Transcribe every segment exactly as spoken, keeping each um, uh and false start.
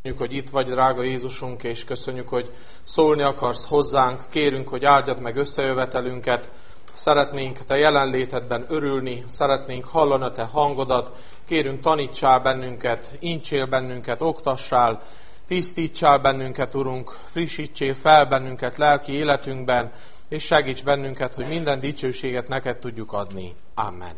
Köszönjük, hogy itt vagy, drága Jézusunk, és köszönjük, hogy szólni akarsz hozzánk. Kérünk, hogy áldjad meg összejövetelünket. Szeretnénk Te jelenlétedben örülni, szeretnénk hallani a Te hangodat. Kérünk, tanítsál bennünket, incsél bennünket, oktassál, tisztítsál bennünket, Urunk, frissítsél fel bennünket lelki életünkben, és segíts bennünket, hogy minden dicsőséget neked tudjuk adni. Amen.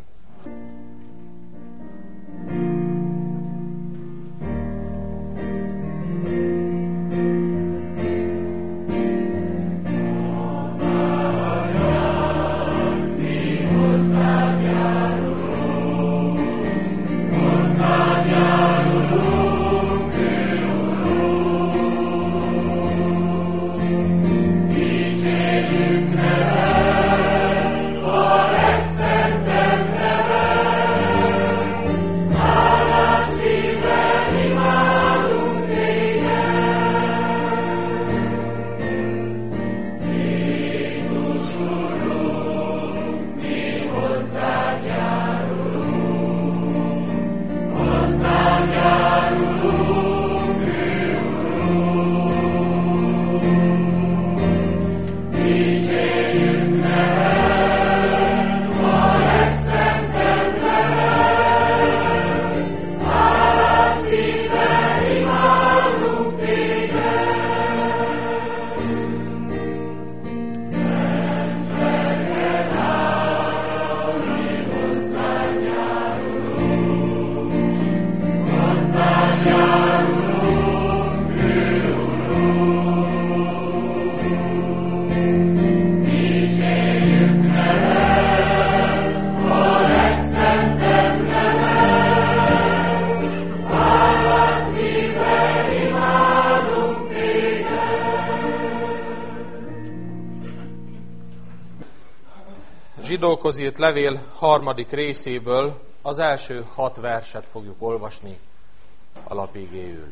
Zsidókhoz írt levél harmadik részéből az első hat verset fogjuk olvasni alapigéül.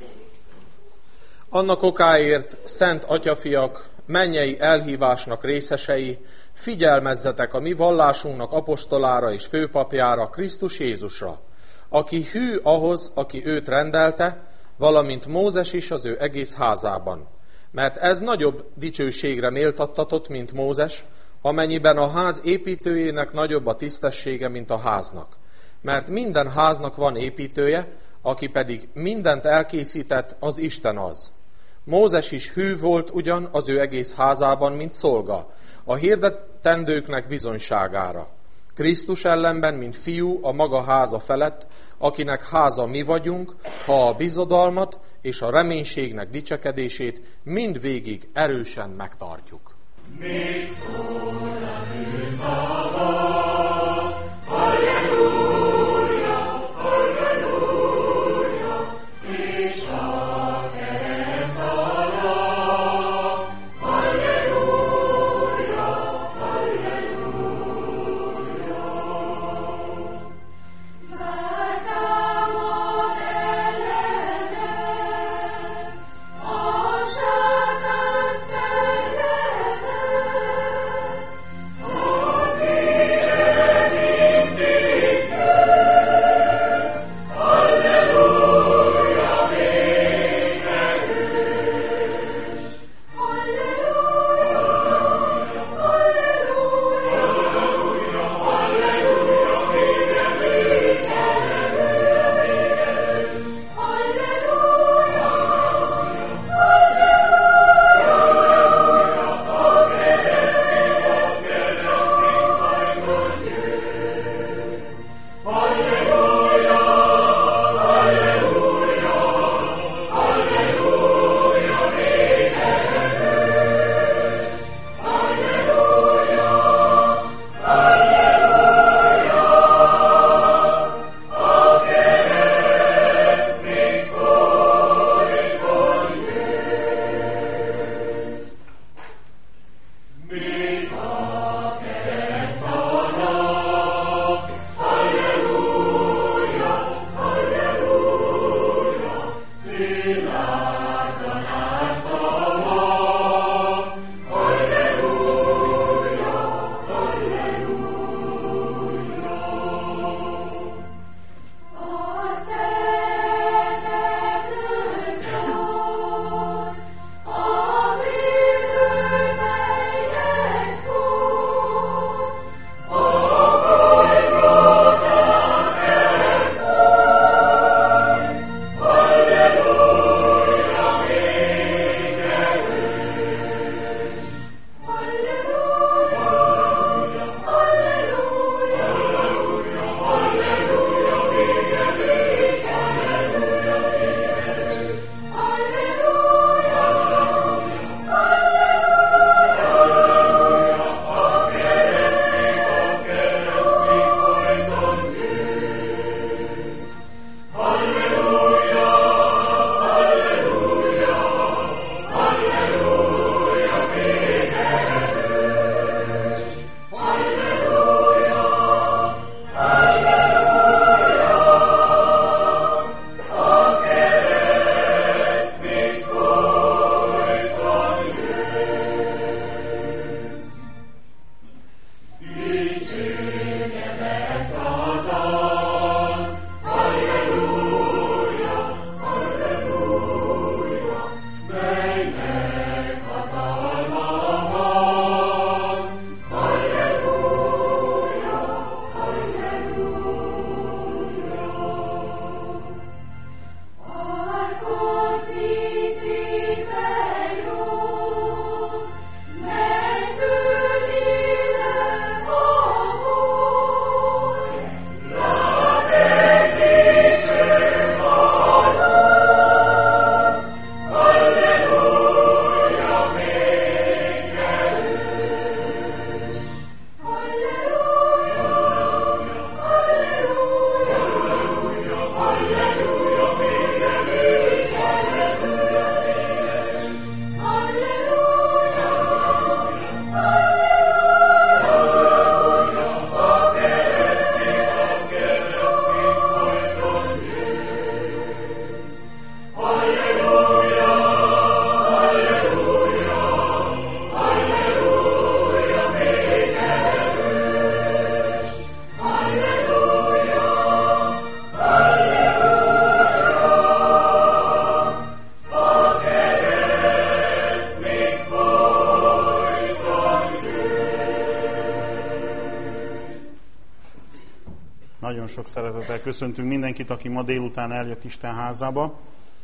Annak okáért, szent atyafiak, mennyei elhívásnak részesei, figyelmezzetek a mi vallásunknak apostolára és főpapjára, Krisztus Jézusra, aki hű ahhoz, aki őt rendelte, valamint Mózes is az ő egész házában. Mert ez nagyobb dicsőségre méltattatott, mint Mózes, amennyiben a ház építőjének nagyobb a tisztessége, mint a háznak. Mert minden háznak van építője, aki pedig mindent elkészített, az Isten az. Mózes is hű volt ugyan az ő egész házában, mint szolga, a hirdetendőknek bizonyságára. Krisztus ellenben, mint fiú a maga háza felett, akinek háza mi vagyunk, ha a bizodalmat és a reménységnek dicsekedését mindvégig erősen megtartjuk. Még szól az ő szava, halleluja, halleluja, és a kereszt alatt, halleluja, halleluja. Feltámad ellene, a sátán szelleme, az élet Nagyon sok szeretettel köszöntünk mindenkit, aki ma délután eljött Isten házába.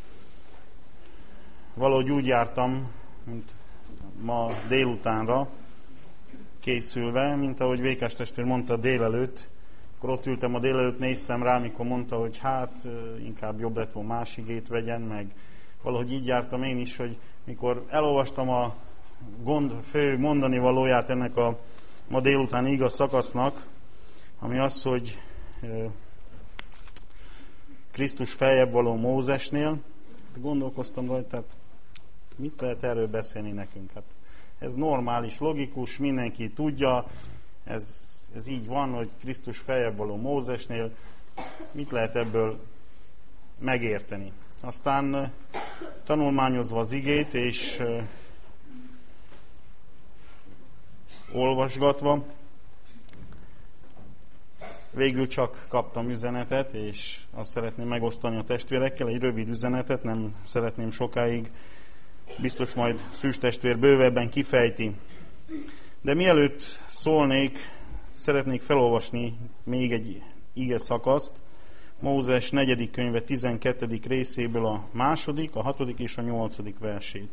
Valahogy úgy jártam, mint ma délutánra készülve, mint ahogy Vékás testvér mondta délelőtt. Akkor ott ültem a délelőtt, néztem rá, mikor mondta, hogy hát inkább jobb lett volna más igét vegyen, meg valahogy így jártam én is, hogy mikor elolvastam a gond fő mondani valóját ennek a ma délutáni igaz szakasznak, ami az, hogy Krisztus feljebb való Mózesnél, gondolkoztam rajta, tehát mit lehet erről beszélni nekünk? Hát ez normális, logikus, mindenki tudja, ez, ez így van, hogy Krisztus feljebb való Mózesnél, mit lehet ebből megérteni? Aztán tanulmányozva az igét, és uh, olvasgatva, végül csak kaptam üzenetet, és azt szeretném megosztani a testvérekkel, egy rövid üzenetet, nem szeretném sokáig, biztos majd Szűz testvér bővebben kifejti. De mielőtt szólnék, szeretnék felolvasni még egy ige szakaszt, Mózes negyedik könyve tizenkettedik részéből a második, a hatodik és a nyolcadik versét.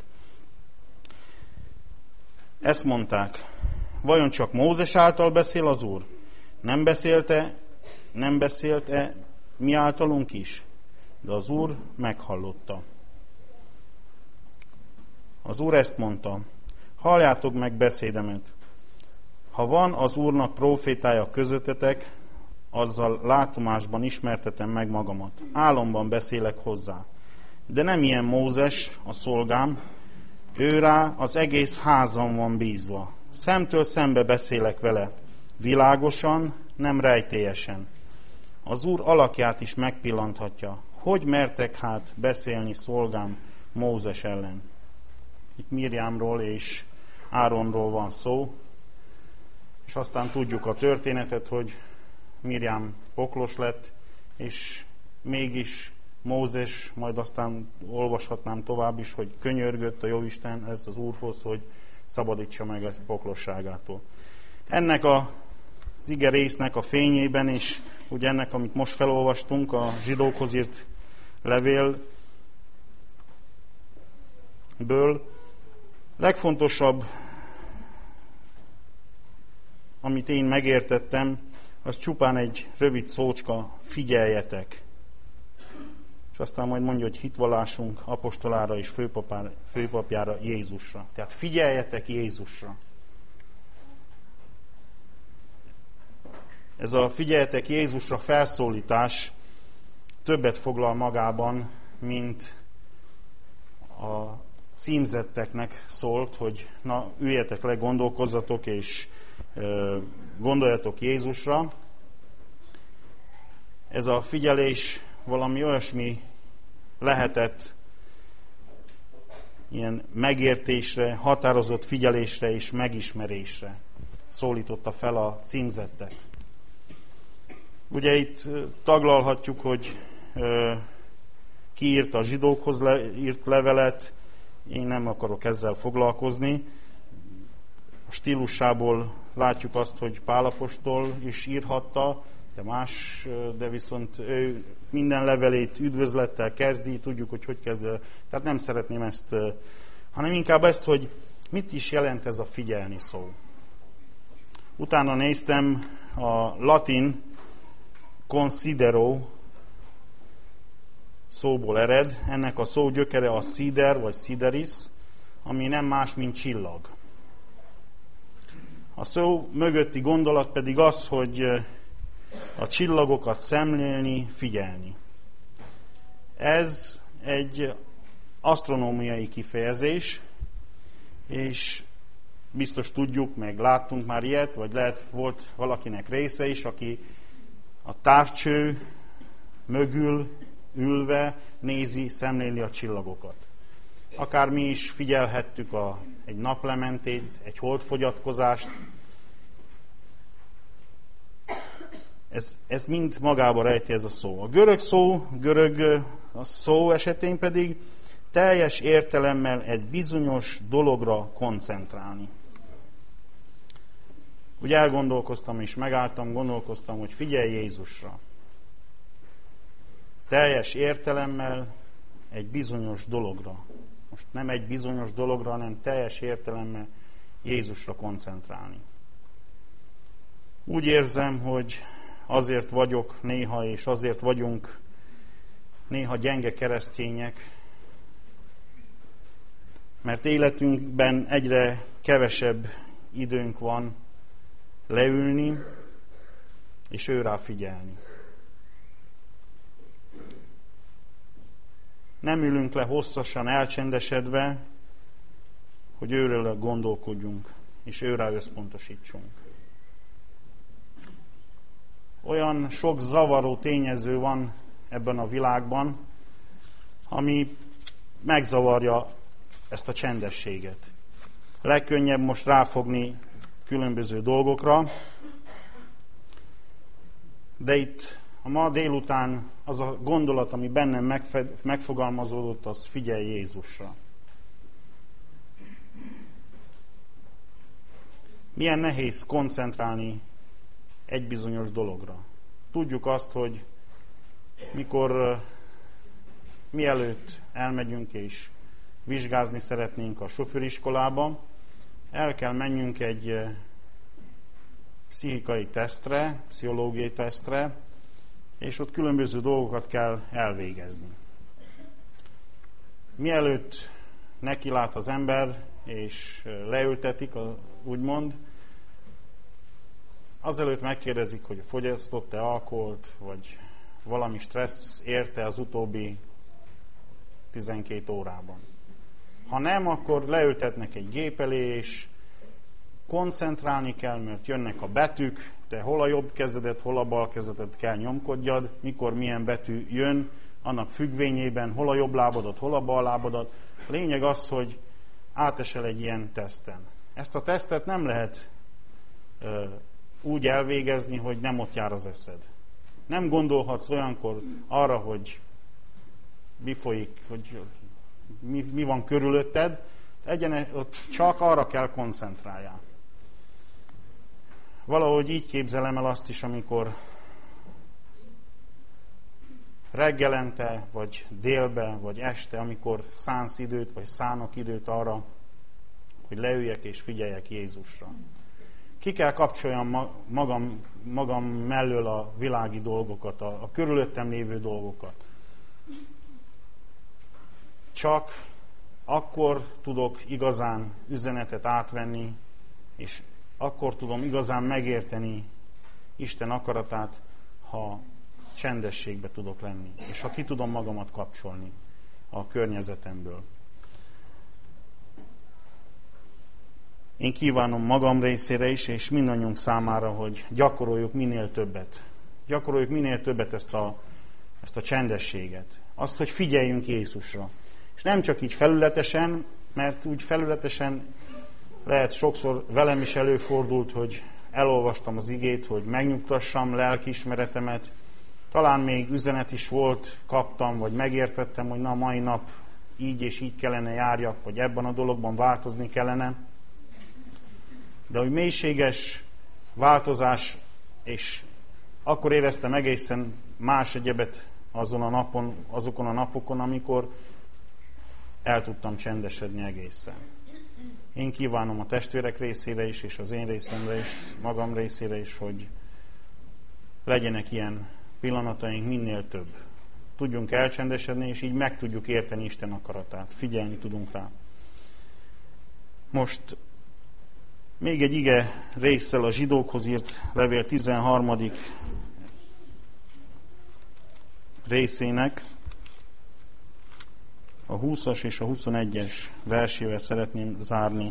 Ezt mondták, vajon csak Mózes által beszél az Úr? Nem beszélte, nem beszélte mi általunk is, de az Úr meghallotta. Az Úr ezt mondta, halljátok meg beszédemet. Ha van az Úrnak prófétája közöttetek, azzal látomásban ismertetem meg magamat. Álomban beszélek hozzá. De nem ilyen Mózes, a szolgám, ő rá az egész házam van bízva. Szemtől szembe beszélek vele, világosan, nem rejtélyesen. Az Úr alakját is megpillanthatja. Hogy mertek hát beszélni szolgám Mózes ellen? Itt Mirjámról és Áronról van szó, és aztán tudjuk a történetet, hogy Mirjám poklos lett, és mégis Mózes, majd aztán olvashatnám tovább is, hogy könyörgött a Jóisten ez az Úrhoz, hogy szabadítsa meg a poklosságától. Ennek a, az ige résznek a fényében, és ugye ennek, amit most felolvastunk, a zsidókhoz írt levél ből. Legfontosabb, amit én megértettem, az csupán egy rövid szócska, figyeljetek. És aztán majd mondja, hogy hitvallásunk apostolára és főpapára, főpapjára, Jézusra. Tehát figyeljetek Jézusra. Ez a figyeljetek Jézusra felszólítás többet foglal magában, mint a címzetteknek szólt, hogy na, üljetek le, gondolkozzatok, és ö, gondoljatok Jézusra. Ez a figyelés valami olyasmi lehetett, ilyen megértésre, határozott figyelésre és megismerésre szólította fel a címzettet. Ugye itt taglalhatjuk, hogy ö, ki írta a zsidókhoz le, írt levelet, én nem akarok ezzel foglalkozni. A stílusából látjuk azt, hogy Pál apostol is írhatta, de más, de viszont ő minden levelét üdvözlettel kezdi, tudjuk, hogy hogy kezd. Tehát nem szeretném ezt, hanem inkább ezt, hogy mit is jelent ez a figyelni szó. Utána néztem, a latin considero szóból ered, ennek a szó gyökere a sider vagy sideris, ami nem más, mint csillag. A szó mögötti gondolat pedig az, hogy a csillagokat szemlélni, figyelni. Ez egy asztronómiai kifejezés, és biztos tudjuk, meg láttunk már ilyet, vagy lehet volt valakinek része is, aki a távcső mögül ülve nézi, szemléli a csillagokat. Akár mi is figyelhettük a, egy naplementét, egy holdfogyatkozást. Ez, ez mind magába rejti ez a szó. A görög szó, görög a szó esetén pedig teljes értelemmel egy bizonyos dologra koncentrálni. Úgy elgondolkoztam és megálltam, gondolkoztam, hogy figyelj Jézusra. Teljes értelemmel egy bizonyos dologra. Most nem egy bizonyos dologra, hanem teljes értelemmel Jézusra koncentrálni. Úgy érzem, hogy azért vagyok néha, és azért vagyunk néha gyenge keresztények, mert életünkben egyre kevesebb időnk van leülni, és ő rá figyelni. Nem ülünk le hosszasan, elcsendesedve, hogy őről gondolkodjunk, és őrá összpontosítsunk. Olyan sok zavaró tényező van ebben a világban, ami megzavarja ezt a csendességet. Legkönnyebb most ráfogni különböző dolgokra, de itt a ma délután az a gondolat, ami bennem megfed, megfogalmazódott, az figyelj Jézusra. Milyen nehéz koncentrálni egy bizonyos dologra. Tudjuk azt, hogy mikor mielőtt elmegyünk és vizsgázni szeretnénk a sofőriskolába, el kell menjünk egy pszichikai tesztre, pszichológiai tesztre, és ott különböző dolgokat kell elvégezni. Mielőtt neki lát az ember, és leültetik, úgymond, azelőtt megkérdezik, hogy fogyasztott-e alkoholt, vagy valami stressz érte az utóbbi tizenkét órában. Ha nem, akkor leültetnek egy gép elé, és koncentrálni kell, mert jönnek a betűk, te hol a jobb kezedet, hol a bal kezedet kell nyomkodjad, mikor milyen betű jön, annak függvényében, hol a jobb lábadat, hol a bal lábadat. A lényeg az, hogy átesel egy ilyen teszten. Ezt a tesztet nem lehet ö, úgy elvégezni, hogy nem ott jár az eszed. Nem gondolhatsz olyankor arra, hogy mi folyik, hogy mi, mi van körülötted, egyen, ott csak arra kell koncentráljál. Valahogy így képzelem el azt is, amikor reggelente, vagy délbe, vagy este, amikor szánsz időt, vagy szánok időt arra, hogy leüljek és figyeljek Jézusra. Ki kell kapcsoljam magam, magam mellől a világi dolgokat, a, a körülöttem lévő dolgokat. Csak akkor tudok igazán üzenetet átvenni, és akkor tudom igazán megérteni Isten akaratát, ha csendességbe tudok lenni, és ha ki tudom magamat kapcsolni a környezetemből. Én kívánom magam részére is, és mindannyiunk számára, hogy gyakoroljuk minél többet. Gyakoroljuk minél többet ezt a, ezt a csendességet. Azt, hogy figyeljünk Jézusra. És nem csak így felületesen, mert úgy felületesen lehet sokszor velem is előfordult, hogy elolvastam az igét, hogy megnyugtassam lelkiismeretemet. Talán még üzenet is volt, kaptam, vagy megértettem, hogy na, mai nap így és így kellene járjak, vagy ebben a dologban változni kellene. De hogy mélységes változás, és akkor éreztem egészen más egyebet azon a napon, azokon a napokon, amikor el tudtam csendesedni egészen. Én kívánom a testvérek részére is, és az én részemre is, magam részére is, hogy legyenek ilyen pillanataink minél több. Tudjunk elcsendesedni, és így meg tudjuk érteni Isten akaratát. Figyelni tudunk rá. Most még egy ige résszel a zsidókhoz írt levél tizenharmadik részének a húszas és a huszonegyes versével szeretném zárni.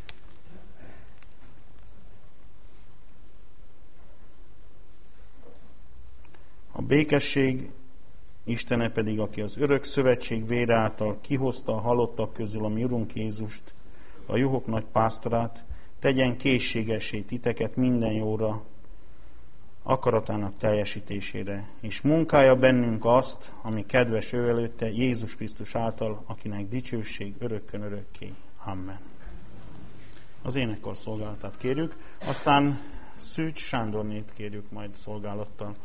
A békesség Istene pedig, aki az örök szövetség vére által kihozta a halottak közül a mi Urunk Jézust, a juhok nagy pásztorát, tegyen készségessé titeket minden jóra, akaratának teljesítésére, és munkálja bennünk azt, ami kedves ő előtte, Jézus Krisztus által, akinek dicsőség örökkön örökké. Amen. Az énekkar szolgálatát kérjük, aztán Szűcs Sándornét kérjük majd szolgálattal.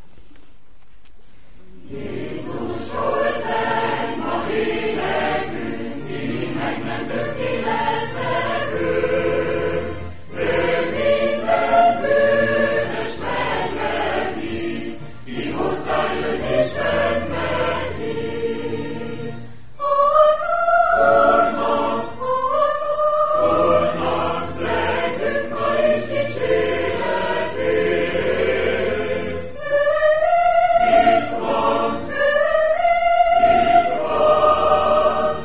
Jézus hozzánk ma életünk, mi megmentők életnek ő, ő minden bűnös meglevíz, ki hozzájön és megmentíz. Az Úrnak, az Úrnak zegünk ma is dicséretét. Itt van, itt van,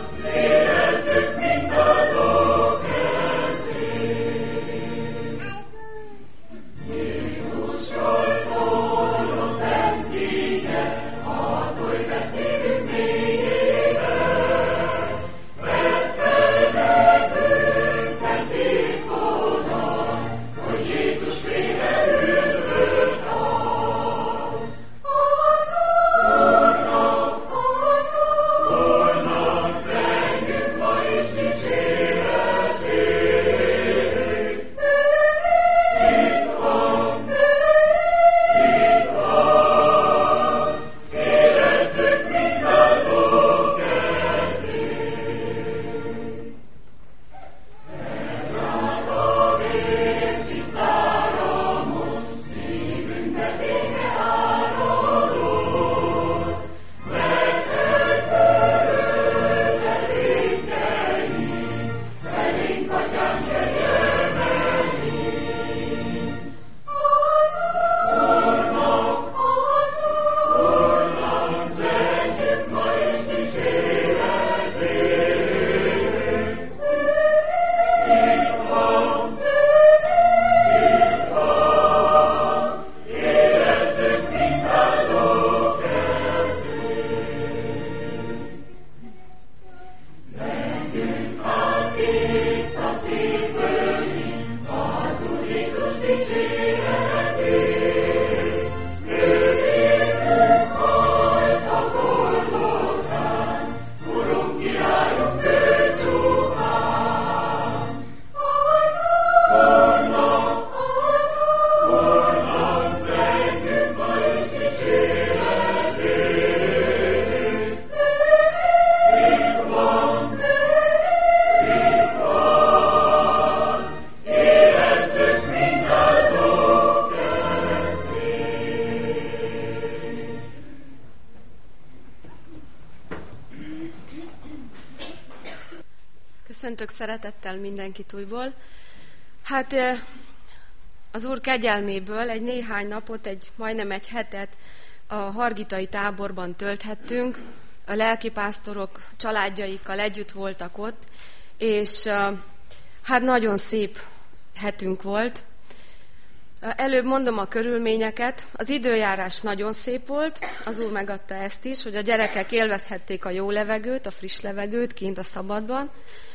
Köszöntök szeretettel mindenkit újból. Hát az Úr kegyelméből egy néhány napot, egy majdnem egy hetet a hargitai táborban tölthettünk. A lelkipásztorok családjaikkal együtt voltak ott, és hát nagyon szép hetünk volt. Előbb mondom a körülményeket. Az időjárás nagyon szép volt, az Úr megadta ezt is, hogy a gyerekek élvezhették a jó levegőt, a friss levegőt kint a szabadban.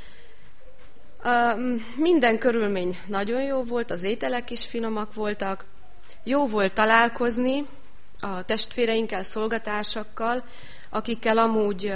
Minden körülmény nagyon jó volt, az ételek is finomak voltak, jó volt találkozni a testvéreinkkel, szolgatársakkal, akikkel amúgy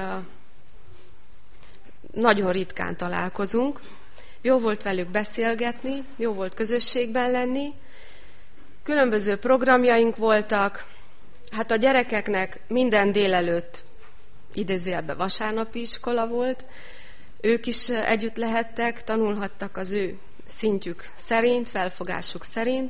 nagyon ritkán találkozunk. Jó volt velük beszélgetni, jó volt közösségben lenni. Különböző programjaink voltak, hát a gyerekeknek minden délelőtt idézőjelben vasárnapi iskola volt, ők is együtt lehettek, tanulhattak az ő szintjük szerint, felfogásuk szerint,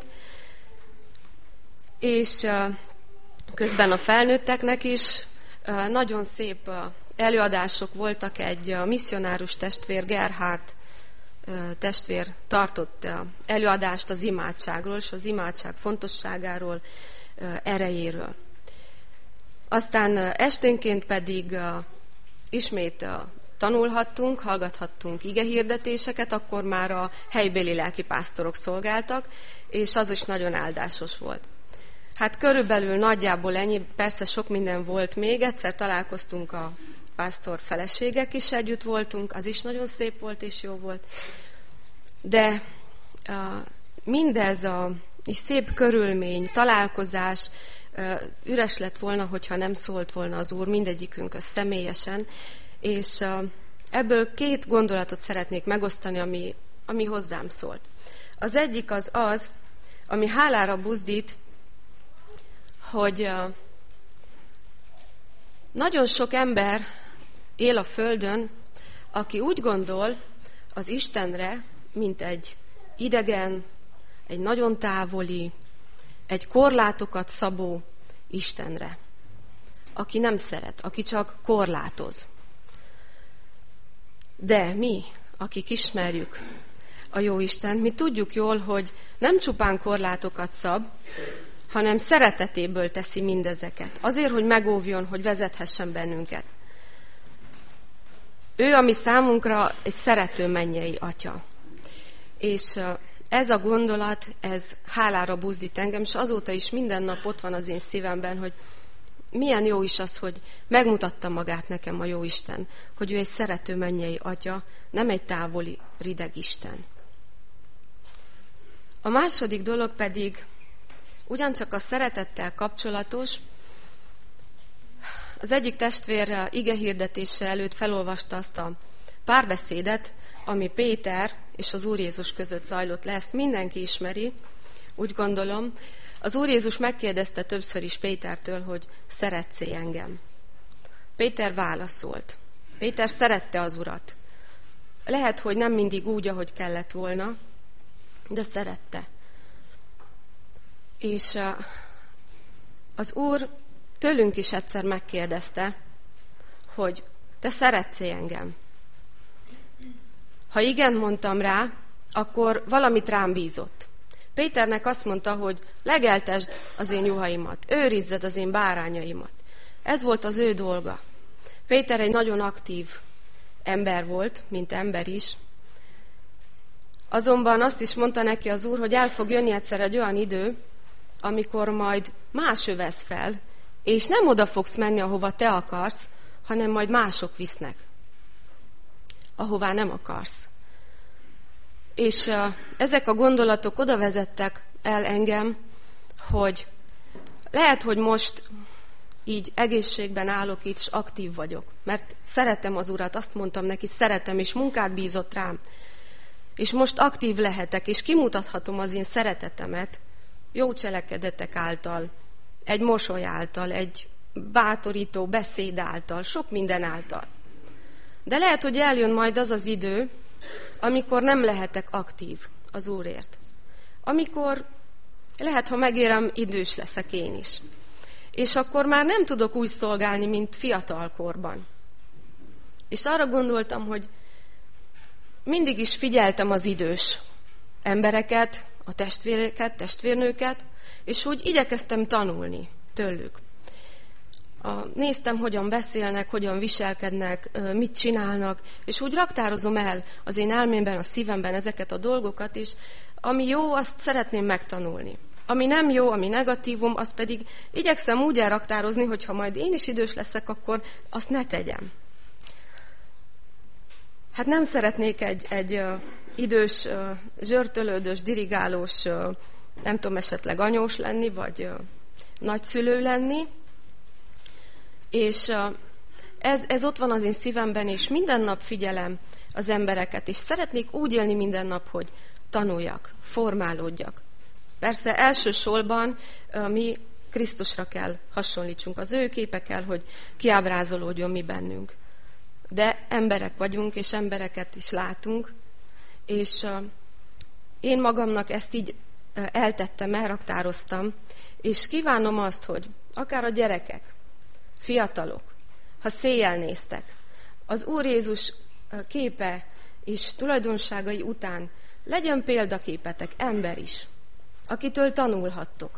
és közben a felnőtteknek is nagyon szép előadások voltak, egy misszionárus testvér, Gerhard testvér tartott előadást az imádságról, és az imádság fontosságáról, erejéről. Aztán esténként pedig ismét tanulhattunk, hallgathattunk igehirdetéseket, akkor már a helybéli lelkipásztorok szolgáltak, és az is nagyon áldásos volt. Hát körülbelül nagyjából ennyi, persze sok minden volt még, egyszer találkoztunk a pásztor feleségek is, együtt voltunk, az is nagyon szép volt és jó volt. De uh, mindez a és szép körülmény, találkozás uh, üres lett volna, hogyha nem szólt volna az Úr mindegyikünk személyesen, és uh, ebből két gondolatot szeretnék megosztani, ami, ami hozzám szólt. Az egyik az az, ami hálára buzdít, hogy uh, nagyon sok ember él a Földön, aki úgy gondol az Istenre, mint egy idegen, egy nagyon távoli, egy korlátokat szabó Istenre, aki nem szeret, aki csak korlátoz. De mi, akik ismerjük a jó Istent, mi tudjuk jól, hogy nem csupán korlátokat szab, hanem szeretetéből teszi mindezeket. Azért, hogy megóvjon, hogy vezethessen bennünket. Ő, ami számunkra egy szerető mennyei atya. És ez a gondolat, ez hálára buzdít engem, és azóta is minden nap ott van az én szívemben, hogy milyen jó is az, hogy megmutatta magát nekem a jó Isten, hogy ő egy szerető mennyei atya, nem egy távoli, rideg Isten. A második dolog pedig ugyancsak a szeretettel kapcsolatos. Az egyik testvér igehirdetése előtt felolvasta azt a párbeszédet, ami Péter és az Úr Jézus között zajlott le. Ezt mindenki ismeri, úgy gondolom. Az Úr Jézus megkérdezte többször is Pétertől, hogy szeretsz-e engem? Péter válaszolt. Péter szerette az Urat. Lehet, hogy nem mindig úgy, ahogy kellett volna, de szerette. És az Úr tőlünk is egyszer megkérdezte, hogy te szeretsz-e engem? Ha igen, mondtam rá, akkor valamit rám bízott. Péternek azt mondta, hogy legeltesd az én juhaimat, őrizzed az én bárányaimat. Ez volt az ő dolga. Péter egy nagyon aktív ember volt, mint ember is. Azonban azt is mondta neki az Úr, hogy el fog jönni egyszer egy olyan idő, amikor majd más övesz fel, és nem oda fogsz menni, ahova te akarsz, hanem majd mások visznek, ahová nem akarsz. És uh, ezek a gondolatok oda vezettek el engem, hogy lehet, hogy most így egészségben állok itt, és aktív vagyok, mert szeretem az Urat, azt mondtam neki, szeretem, és munkát bízott rám. És most aktív lehetek, és kimutathatom az én szeretetemet jó cselekedetek által, egy mosoly által, egy bátorító beszéd által, sok minden által. De lehet, hogy eljön majd az az idő, amikor nem lehetek aktív az Úrért. Amikor lehet, ha megérem, idős leszek én is. És akkor már nem tudok úgy szolgálni, mint fiatalkorban. És arra gondoltam, hogy mindig is figyeltem az idős embereket, a testvéreket, testvérnőket, és úgy igyekeztem tanulni tőlük. A, néztem, hogyan beszélnek, hogyan viselkednek, mit csinálnak, és úgy raktározom el az én elmémben, a szívemben ezeket a dolgokat is, ami jó, azt szeretném megtanulni. Ami nem jó, ami negatívum, azt pedig igyekszem úgy elraktározni, hogy ha majd én is idős leszek, akkor azt ne tegyem. Hát nem szeretnék egy, egy uh, idős, uh, zsörtölődős, dirigálós, uh, nem tudom, esetleg anyós lenni, vagy uh, nagyszülő lenni. És uh, ez, ez ott van az én szívemben, és minden nap figyelem az embereket, és szeretnék úgy élni minden nap, hogy tanuljak, formálódjak. Persze elsősorban uh, mi Krisztusra kell hasonlítsunk, az ő képe kell, hogy kiábrázolódjon mi bennünk. De emberek vagyunk, és embereket is látunk, és uh, én magamnak ezt így uh, eltettem, elraktároztam, és kívánom azt, hogy akár a gyerekek, fiatalok, ha széjjel néztek, az Úr Jézus uh, képe és tulajdonságai után legyen példaképetek, ember is, akitől tanulhattok.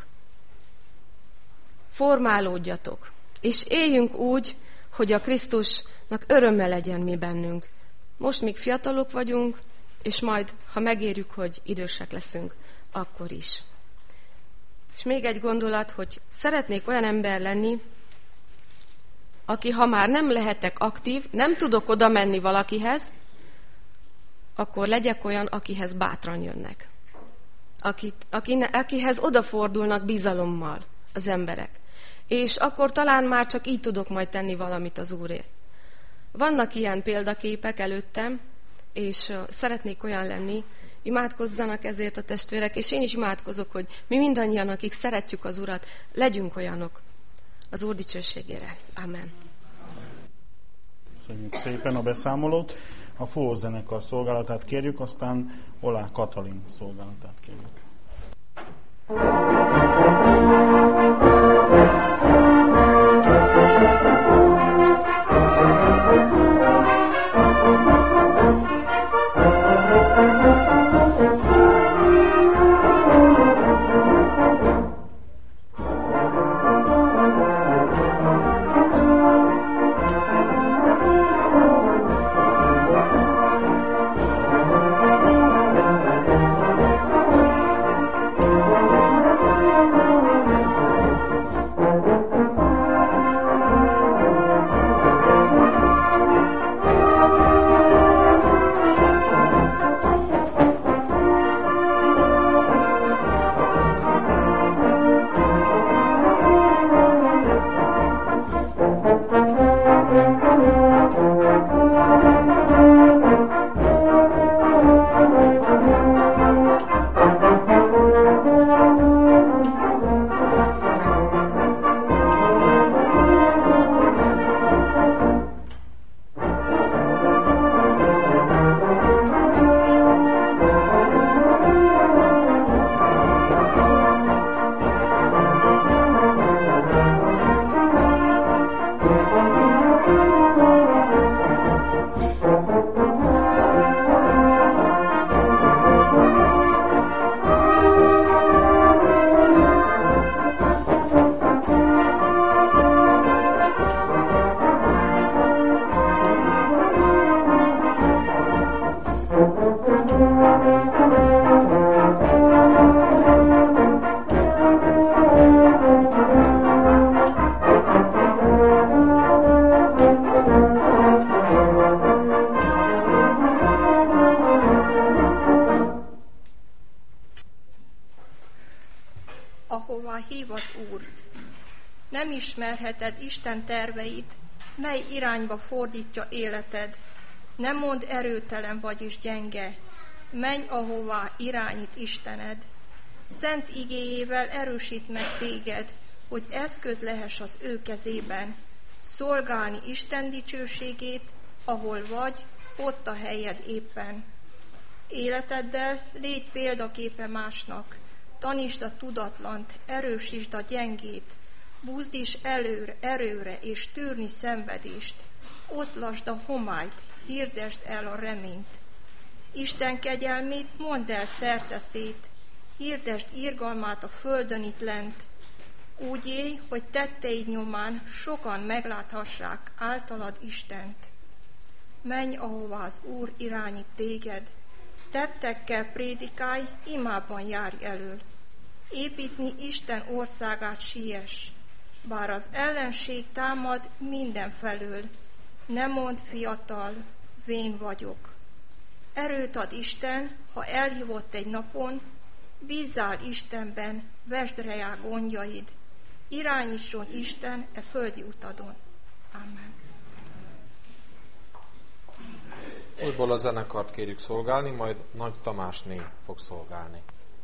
Formálódjatok, és éljünk úgy, hogy a Krisztusnak öröme legyen mi bennünk. Most még fiatalok vagyunk, és majd, ha megérjük, hogy idősek leszünk, akkor is. És még egy gondolat, hogy szeretnék olyan ember lenni, aki, ha már nem lehetek aktív, nem tudok oda menni valakihez, akkor legyek olyan, akihez bátran jönnek. Akit, akine, akihez odafordulnak bizalommal az emberek. És akkor talán már csak így tudok majd tenni valamit az Úrért. Vannak ilyen példaképek előttem, és szeretnék olyan lenni, imádkozzanak ezért a testvérek, és én is imádkozok, hogy mi mindannyian, akik szeretjük az Urat, legyünk olyanok az Úr dicsőségére. Amen. Köszönjük szépen a beszámolót. A Fóó zenekar szolgálatát kérjük, aztán Olá Katalin szolgálatát kérjük. ahová hív az Úr. Nem ismerheted Isten terveit, mely irányba fordítja életed. Nem mondd erőtelen vagyis gyenge, menj, ahová irányít Istened. Szent igéjével erősít meg téged, hogy eszköz lehess az ő kezében, szolgálni Isten dicsőségét, ahol vagy, ott a helyed éppen. Életeddel légy példaképe másnak, tanítsd a tudatlant, erősítsd a gyengét, buzdíts előre, erőre és tűrni szenvedést, oszlasd a homályt, hirdesd el a reményt. Isten kegyelmét mondd el szerte szét, hirdesd irgalmát a földön itt lent. Úgy élj, hogy tetteid nyomán sokan megláthassák általad Istent. Menj, ahová az Úr irányít téged, tettekkel prédikálj, imában járj elől. Építni Isten országát siess, bár az ellenség támad mindenfelől. Ne mondd, fiatal, vén vagyok. Erőt ad Isten, ha elhívott egy napon, bízzál Istenben, vesd rá gondjaid, irányítson Isten e földi utadon. Amen. Újból a zenekart kérjük szolgálni, majd Nagy Tamásné fog szolgálni.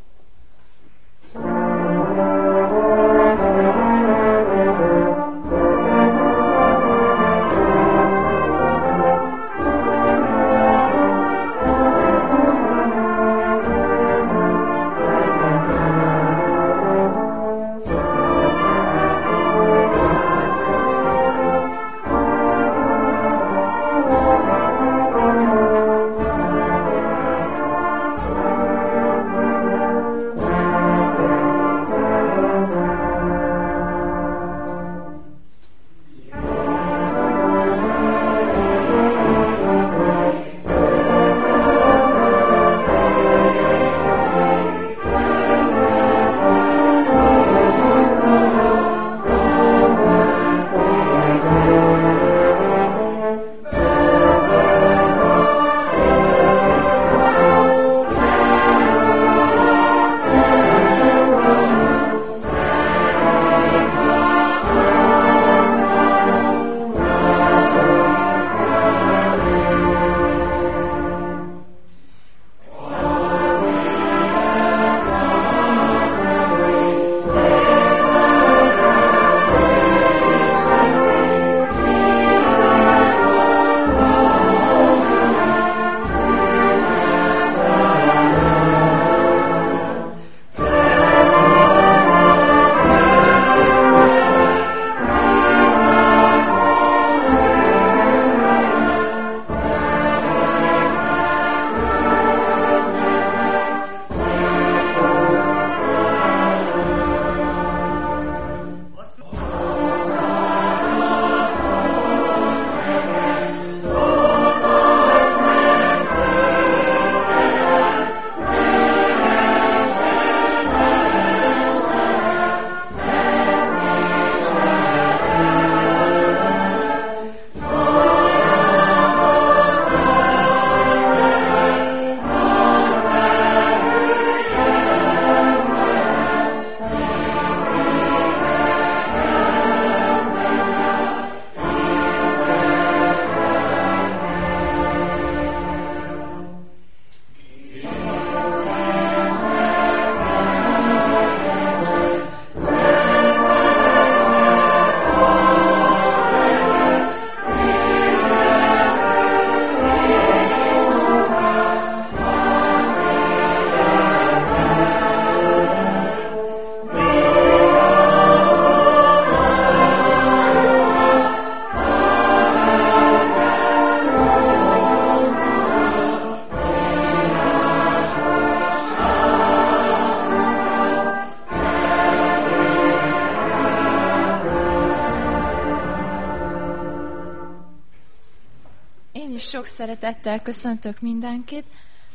Sok szeretettel köszöntök mindenkit.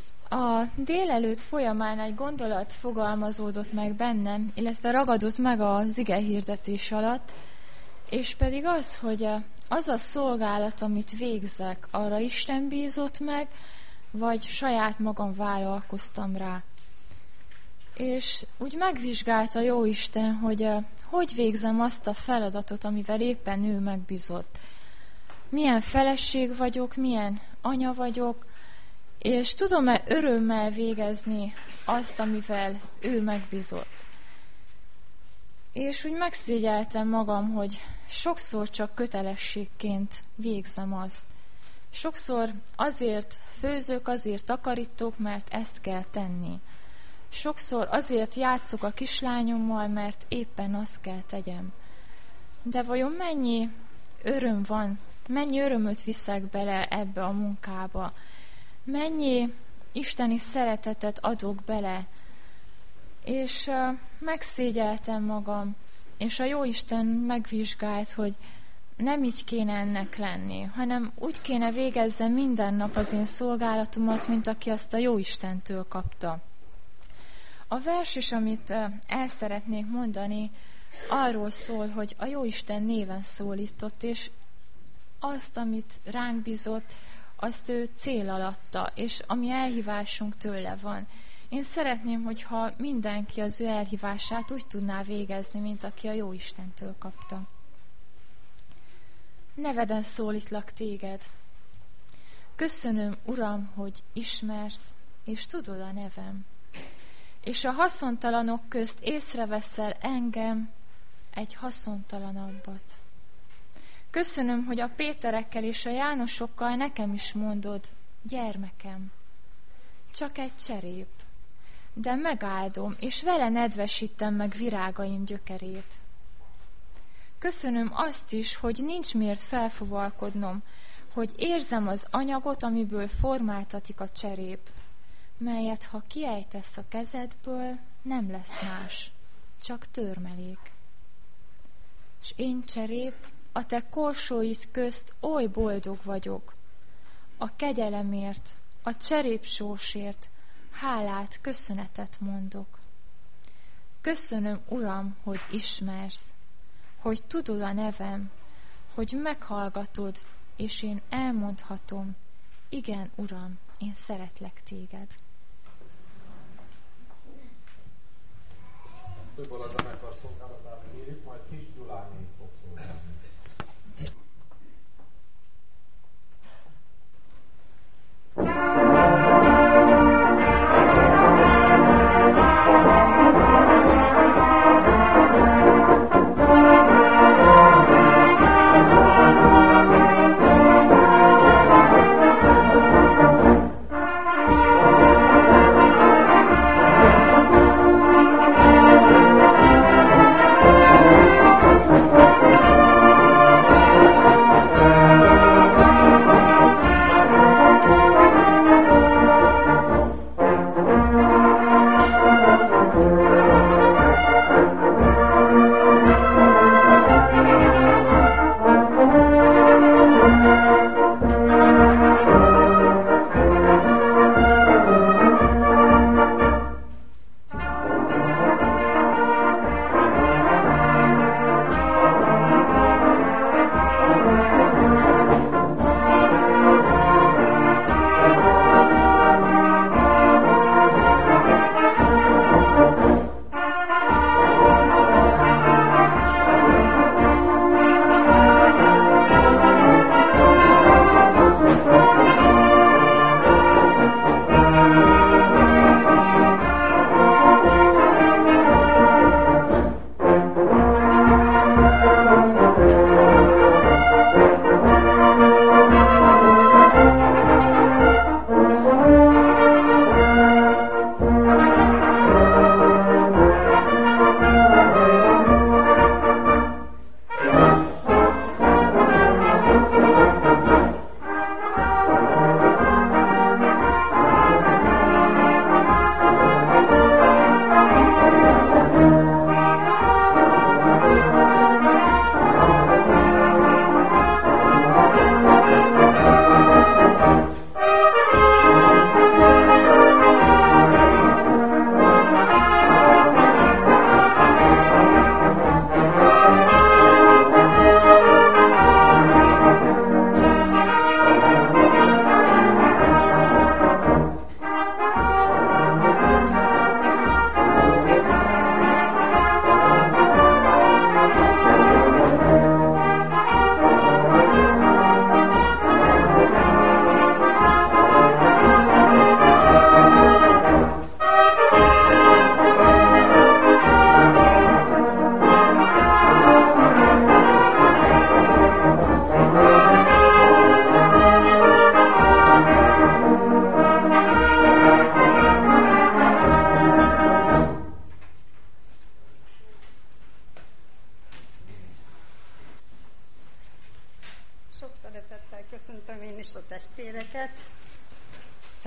A délelőtt folyamán egy gondolat fogalmazódott meg bennem, illetve ragadott meg az igehirdetés alatt, és pedig az, hogy az a szolgálat, amit végzek, arra Isten bízott meg, vagy saját magam vállalkoztam rá. És úgy megvizsgálta Jóisten, hogy hogy végzem azt a feladatot, amivel éppen ő megbízott. Milyen feleség vagyok, milyen anya vagyok, és tudom-e örömmel végezni azt, amivel ő megbízott. És úgy megszégyeltem magam, hogy sokszor csak kötelességként végzem azt. Sokszor azért főzök, azért takarítok, mert ezt kell tenni. Sokszor azért játszok a kislányommal, mert éppen azt kell tegyem. De vajon mennyi öröm van, mennyi örömöt viszek bele ebbe a munkába? Mennyi isteni szeretetet adok bele. És uh, megszégyeltem magam, és a Jóisten megvizsgált, hogy nem így kéne ennek lenni, hanem úgy kéne végezzem minden nap az én szolgálatomat, mint aki azt a Jóistentől kapta. A vers is, amit uh, el szeretnék mondani, arról szól, hogy a Jóisten néven szólított, és azt, amit ránk bízott, azt ő cél alatta, és ami elhívásunk tőle van. Én szeretném, hogyha mindenki az ő elhívását úgy tudná végezni, mint aki a Jóistentől kapta. Neveden szólítlak téged. Köszönöm, Uram, hogy ismersz, és tudod a nevem. És a haszontalanok közt észreveszel engem, egy haszontalanabbat. Köszönöm, hogy a Péterekkel és a Jánosokkal nekem is mondod, gyermekem, csak egy cserép, de megáldom, és vele nedvesítem meg virágaim gyökerét. Köszönöm azt is, hogy nincs miért felfuvalkodnom, hogy érzem az anyagot, amiből formáltatik a cserép, melyet, ha kiejtesz a kezedből, nem lesz más, csak törmelék. És én, cserép, a te korsóid közt oly boldog vagyok. A kegyelemért, a cserépsósért hálát, köszönetet mondok. Köszönöm, Uram, hogy ismersz, hogy tudod a nevem, hogy meghallgatod, és én elmondhatom, igen, Uram, én szeretlek téged. Többől a zenekar szolgálatát kérjük, majd Kis Gyuláné fog szólni.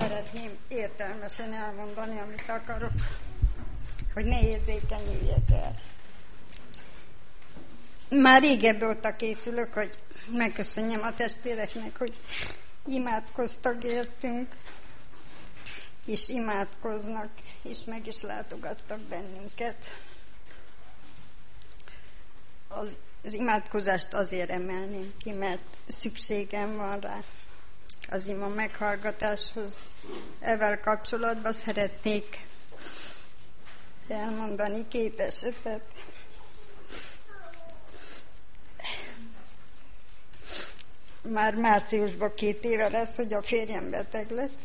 szeretném értelmesen elmondani, amit akarok, hogy ne érzékenyüljek el. Már régebb óta készülök, hogy megköszönjem a testvéreknek, hogy imádkoztak értünk, és imádkoznak, és meg is látogattak bennünket. Az, az imádkozást azért emelném ki, mert szükségem van rá. Az ima meghallgatáshoz ezzel kapcsolatban szeretnék elmondani két esetet. Már márciusban két éve lesz, hogy a férjem beteg lett.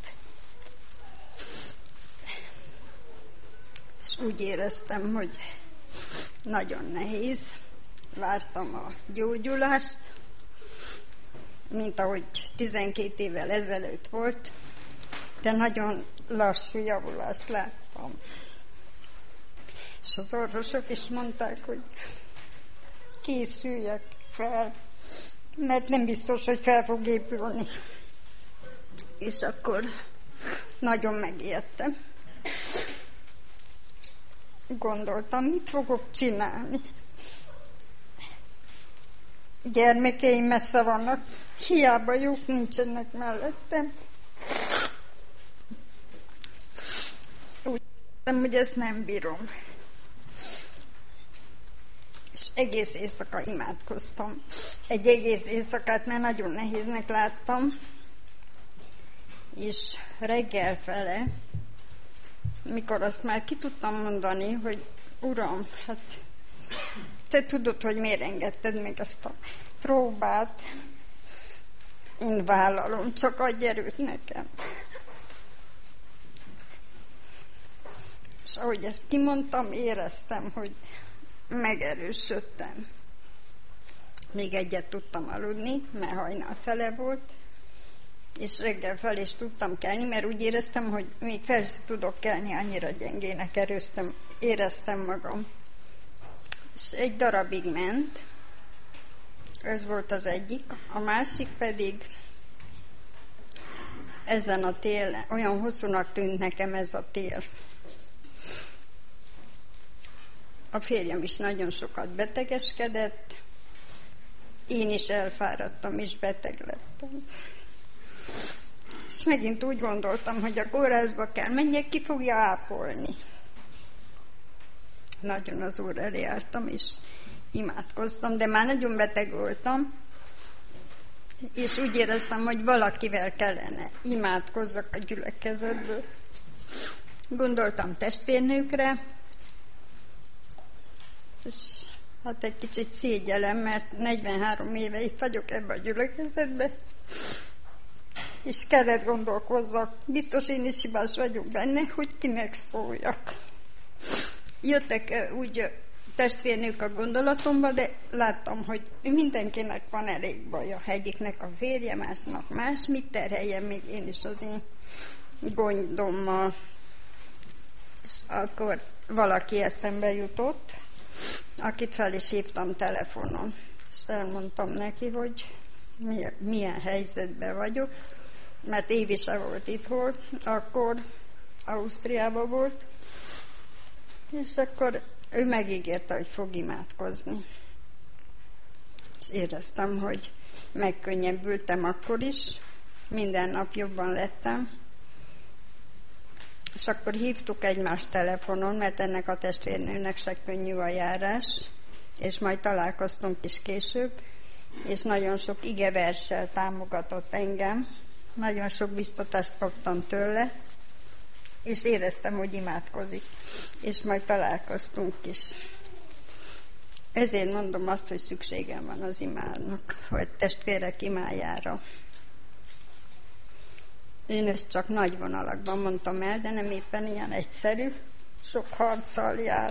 És úgy éreztem, hogy nagyon nehéz. Vártam a gyógyulást, mint ahogy tizenkét évvel ezelőtt volt, de nagyon lassú javulást láttam. És az orvosok is mondták, hogy készüljek fel, mert nem biztos, hogy fel fog épülni. És akkor nagyon megijedtem. Gondoltam, mit fogok csinálni. Gyermekeim messze vannak, hiába jók nincsenek mellettem. Úgy értem, hogy ezt nem bírom. És egész éjszaka imádkoztam. Egy egész éjszakát, mert nagyon nehéznek láttam. És reggel fele, mikor azt már ki tudtam mondani, hogy Uram, hát te tudod, hogy miért engedted meg ezt a próbát. Én vállalom, csak adj erőt nekem. És ahogy ezt kimondtam, éreztem, hogy megerősödtem. Még egyet tudtam aludni, mert hajnal fele volt, és reggel fel is tudtam kelni, mert úgy éreztem, hogy még fel sem tudok kelni, annyira gyengének erőztem, éreztem magam. És egy darabig ment, ez volt az egyik, a másik pedig ezen a télen, olyan hosszúnak tűnt nekem ez a tél. A férjem is nagyon sokat betegeskedett, én is elfáradtam, és beteg lettem. És megint úgy gondoltam, hogy a kórházba kell menjek, ki fogja ápolni. Nagyon az Úr elé álltam, és imádkoztam, de már nagyon beteg voltam, és úgy éreztem, hogy valakivel kellene imádkozzak a gyülekezetből. Gondoltam testvérnőkre, és hát egy kicsit szégyellem, mert negyvenhárom éve itt vagyok ebbe a gyülekezetbe, és kellett gondolkozzak. Biztos én is hibás vagyok benne, hogy kinek szóljak. Jöttek úgy testvérnők a gondolatomba, de láttam, hogy mindenkinek van elég baja. Egyiknek a férje, másnak más, mit terheljem még én is az én gondommal. És akkor valaki eszembe jutott, akit fel is hívtam telefonon. És elmondtam neki, hogy milyen helyzetben vagyok, mert Évi se volt itthon, akkor Ausztriában volt, és akkor ő megígérte, hogy fog imádkozni. És éreztem, hogy megkönnyebbültem akkor is, minden nap jobban lettem. És akkor hívtuk egymást telefonon, mert ennek a testvérnőnek se könnyű a járás, és majd találkoztunk is később, és nagyon sok igeverssel támogatott engem, nagyon sok biztatást kaptam tőle, és éreztem, hogy imádkozik, és majd találkoztunk is. Ezért mondom azt, hogy szükségem van az imának, vagy testvérek imájára. Én ezt csak nagy vonalakban mondtam el, de nem éppen ilyen egyszerű, sok harccal jár.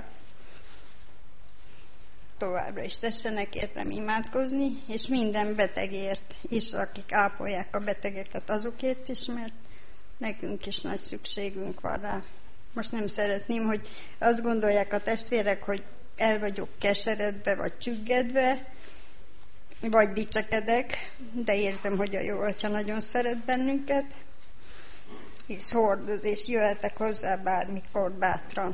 Továbbra is tessenek értem imádkozni, és minden betegért is, akik ápolják a betegeket, azokért is, mert nekünk is nagy szükségünk van rá. Most nem szeretném, hogy azt gondolják a testvérek, hogy el vagyok keseredve, vagy csüggedve, vagy dicsekedek, de érzem, hogy a jó Atya nagyon szeret bennünket, és hordoz, és jöhetek hozzá bármikor bátran.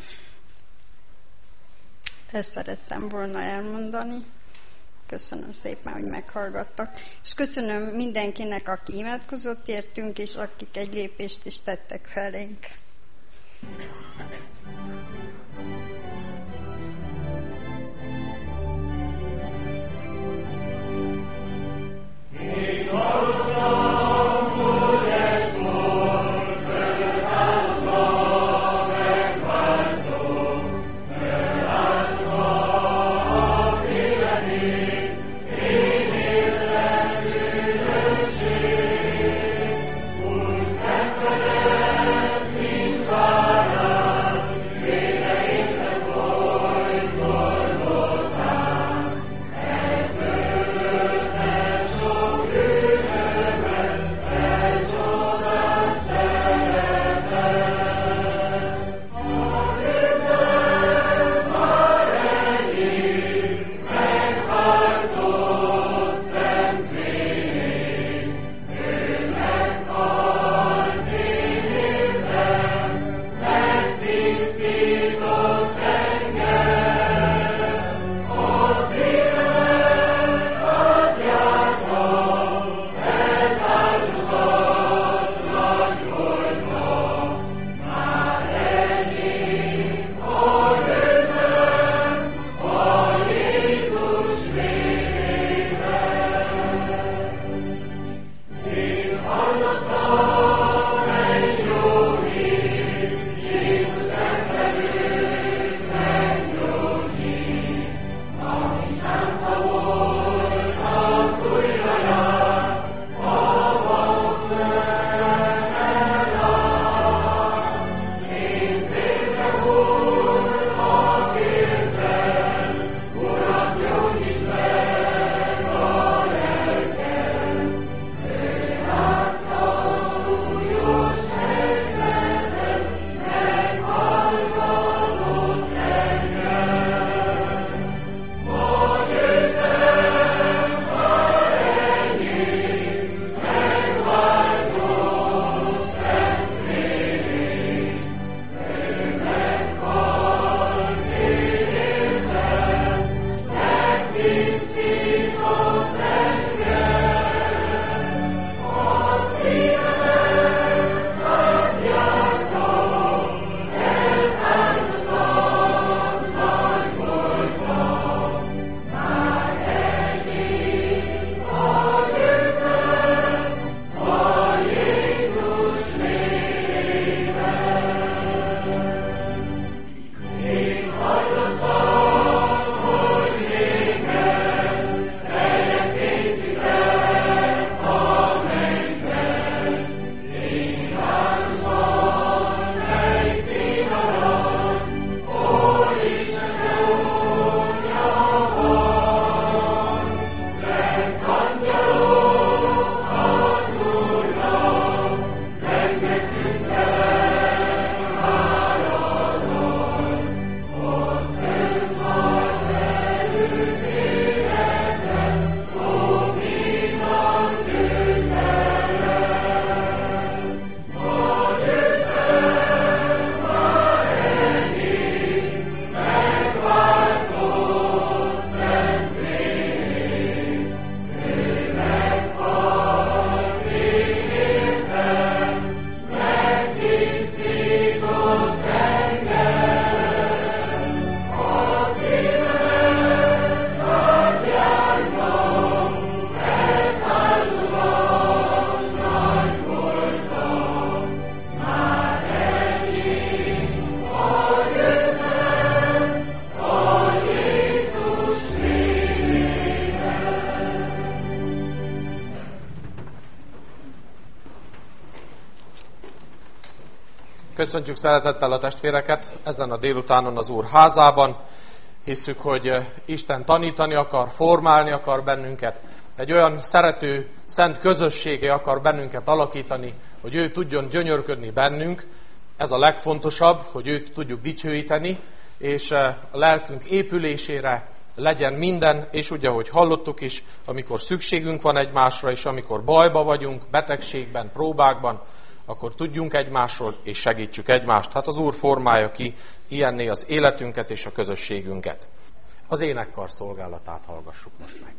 Ezt szerettem volna elmondani. Köszönöm szépen, hogy meghallgattak. És köszönöm mindenkinek, aki imádkozott értünk, és akik egy lépést is tettek felénk. Köszöntjük szeretettel a testvéreket ezen a délutánon az Úr házában. Hisszük, hogy Isten tanítani akar, formálni akar bennünket. Egy olyan szerető, szent közösségé akar bennünket alakítani, hogy ő tudjon gyönyörködni bennünk. Ez a legfontosabb, hogy őt tudjuk dicsőíteni, és a lelkünk épülésére legyen minden, és ugye, ahogy hallottuk is, amikor szükségünk van egymásra, és amikor bajba vagyunk, betegségben, próbákban, akkor tudjunk egymásról, és segítsük egymást. Hát az Úr formálja ki ilyenné az életünket és a közösségünket. Az énekkar szolgálatát hallgassuk most meg.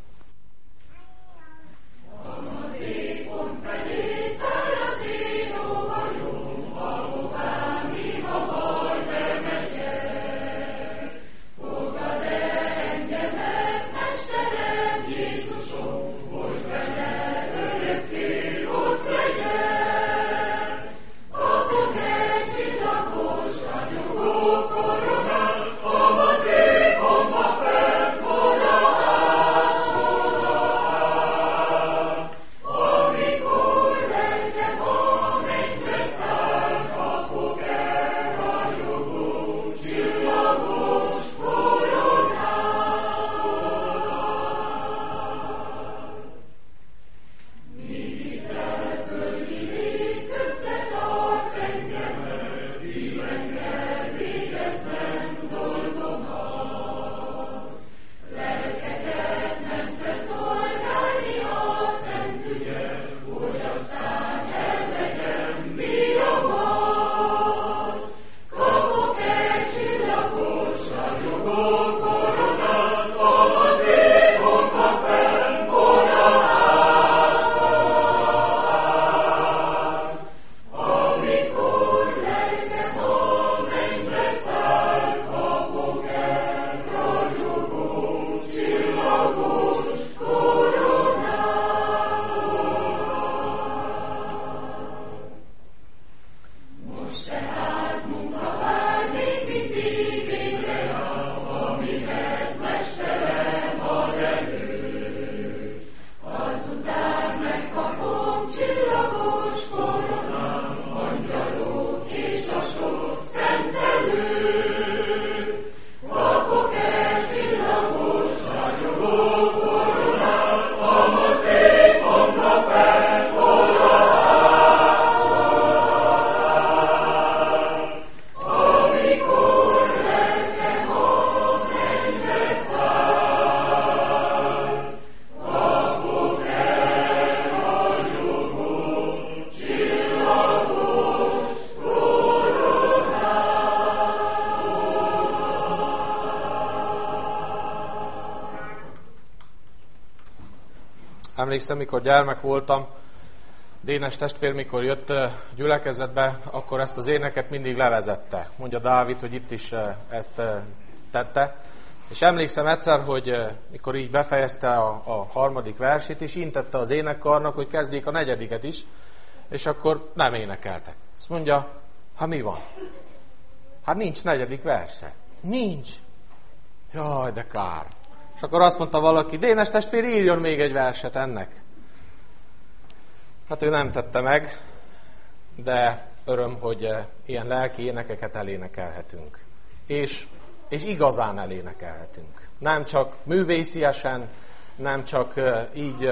Emlékszem, mikor gyermek voltam, Dénes testvér, mikor jött gyülekezetbe, akkor ezt az éneket mindig levezette. Mondja Dávid, hogy itt is ezt tette. És emlékszem egyszer, hogy mikor így befejezte a, a harmadik versét, és intette az énekkarnak, hogy kezdjék a negyediket is, és akkor nem énekeltek. Azt mondja, hát mi van? Hát nincs negyedik verse. Nincs. Jaj, de kár. És akkor azt mondta valaki, Dénes testvér, írjon még egy verset ennek. Hát ő nem tette meg, de öröm, hogy ilyen lelki énekeket elénekelhetünk. És, és igazán elénekelhetünk. Nem csak művésziesen, nem csak így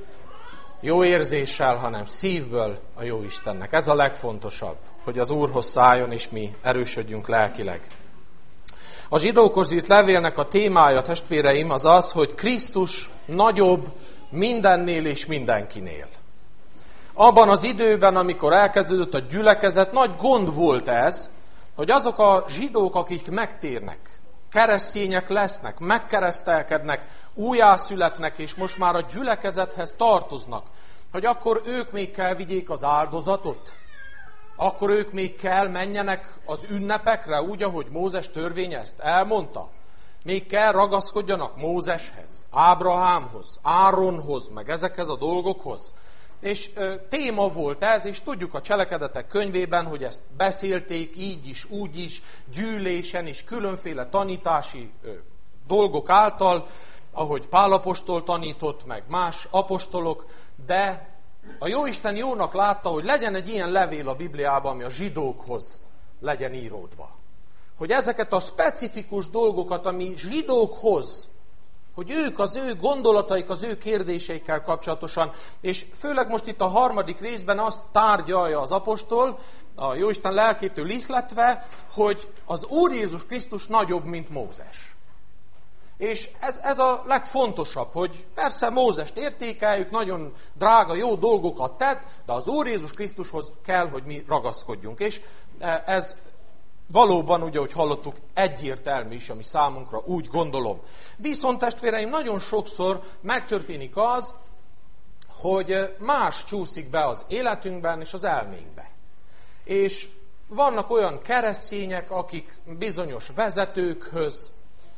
jó érzéssel, hanem szívből a jó Istennek. Ez a legfontosabb, hogy az Úrhoz szálljon, és mi erősödjünk lelkileg. A zsidókhoz írt levélnek a témája, testvéreim, az az, hogy Krisztus nagyobb mindennél és mindenkinél. Abban az időben, amikor elkezdődött a gyülekezet, nagy gond volt ez, hogy azok a zsidók, akik megtérnek, keresztények lesznek, megkeresztelkednek, újjászületnek, és most már a gyülekezethez tartoznak, hogy akkor ők még kell vigyék az áldozatot, akkor ők még kell menjenek az ünnepekre, úgy, ahogy Mózes törvénye ezt elmondta. Még kell ragaszkodjanak Mózeshez, Ábrahámhoz, Áronhoz, meg ezekhez a dolgokhoz. És ö, téma volt ez, és tudjuk a Cselekedetek könyvében, hogy ezt beszélték így is, úgy is, gyűlésen is, különféle tanítási ö, dolgok által, ahogy Pál apostol tanított, meg más apostolok, de a Jóisten jónak látta, hogy legyen egy ilyen levél a Bibliában, ami a zsidókhoz legyen íródva. Hogy ezeket a specifikus dolgokat, ami zsidókhoz, hogy ők, az ő gondolataik, az ő kérdéseikkel kapcsolatosan, és főleg most itt a harmadik részben azt tárgyalja az apostol, a Jóisten lelkétől ihletve, hogy az Úr Jézus Krisztus nagyobb, mint Mózes. És ez, ez a legfontosabb, hogy persze Mózest értékeljük, nagyon drága, jó dolgokat tett, de az Úr Jézus Krisztushoz kell, hogy mi ragaszkodjunk. És ez valóban, ugye, hogy hallottuk, egyértelmű is, ami számunkra, úgy gondolom. Viszont testvéreim, nagyon sokszor megtörténik az, hogy más csúszik be az életünkben és az elménkbe. És vannak olyan keresztények, akik bizonyos vezetőkhöz,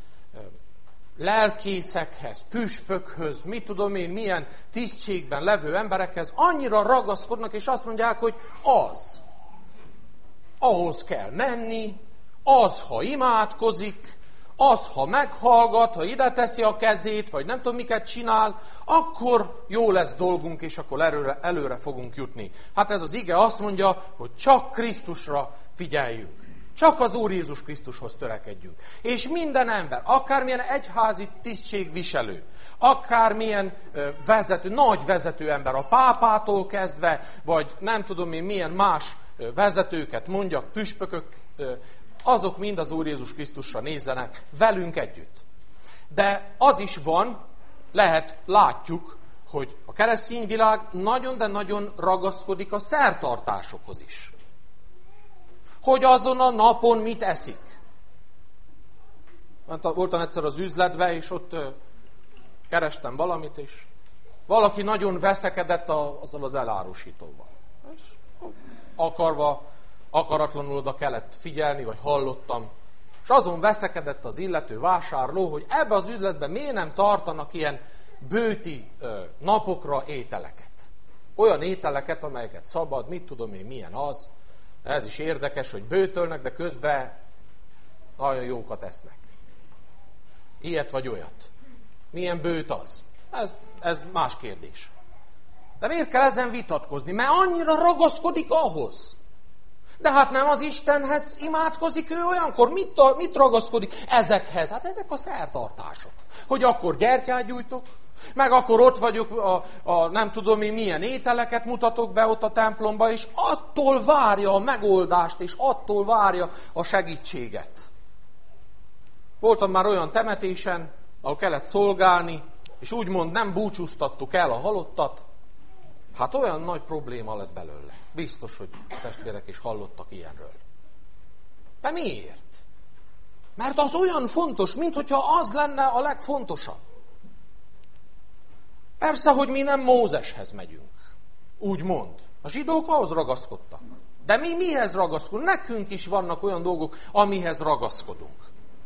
lelkészekhez, püspökhöz, mit tudom én, milyen tisztségben levő emberekhez annyira ragaszkodnak, és azt mondják, hogy az. Ahhoz kell menni, az, ha imádkozik, az, ha meghallgat, ha ide teszi a kezét, vagy nem tudom miket csinál, akkor jó lesz dolgunk, és akkor előre, előre fogunk jutni. Hát ez az ige azt mondja, hogy csak Krisztusra figyeljünk. Csak az Úr Jézus Krisztushoz törekedjünk. És minden ember, akármilyen egyházi tisztségviselő, akármilyen vezető, nagy vezető ember, a pápától kezdve, vagy nem tudom én milyen más vezetőket mondjak, püspökök, azok mind az Úr Jézus Krisztusra nézzenek velünk együtt. De az is van, lehet, látjuk, hogy a keresztény világ nagyon, de nagyon ragaszkodik a szertartásokhoz is. Hogy azon a napon mit eszik. Voltam egyszer az üzletbe, és ott kerestem valamit, és valaki nagyon veszekedett azzal az elárusítóval. És akarva, akaratlanul oda kellett figyelni, vagy hallottam. És azon veszekedett az illető vásárló, hogy ebbe az üzletben miért nem tartanak ilyen bőti napokra ételeket. Olyan ételeket, amelyeket szabad, mit tudom én, milyen az. Ez is érdekes, hogy bőtölnek, de közben nagyon jókat esznek. Ilyet vagy olyat. Milyen bőt az? Ez, ez más kérdés. De miért kell ezen vitatkozni? Mert annyira ragaszkodik ahhoz. De hát nem az Istenhez imádkozik ő olyankor? Mit, mit ragaszkodik ezekhez? Hát ezek a szertartások. Hogy akkor gyertyát gyújtok, meg akkor ott vagyok, a, a nem tudom én milyen ételeket mutatok be ott a templomba, és attól várja a megoldást, és attól várja a segítséget. Voltam már olyan temetésen, ahol kellett szolgálni, és úgymond nem búcsúztattuk el a halottat. Hát olyan nagy probléma lett belőle. Biztos, hogy a testvérek is hallottak ilyenről. De miért? Mert az olyan fontos, minthogyha az lenne a legfontosabb. Persze, hogy mi nem Mózeshez megyünk. Úgy mond. A zsidók ahhoz ragaszkodtak. De mi mihez ragaszkodunk? Nekünk is vannak olyan dolgok, amihez ragaszkodunk.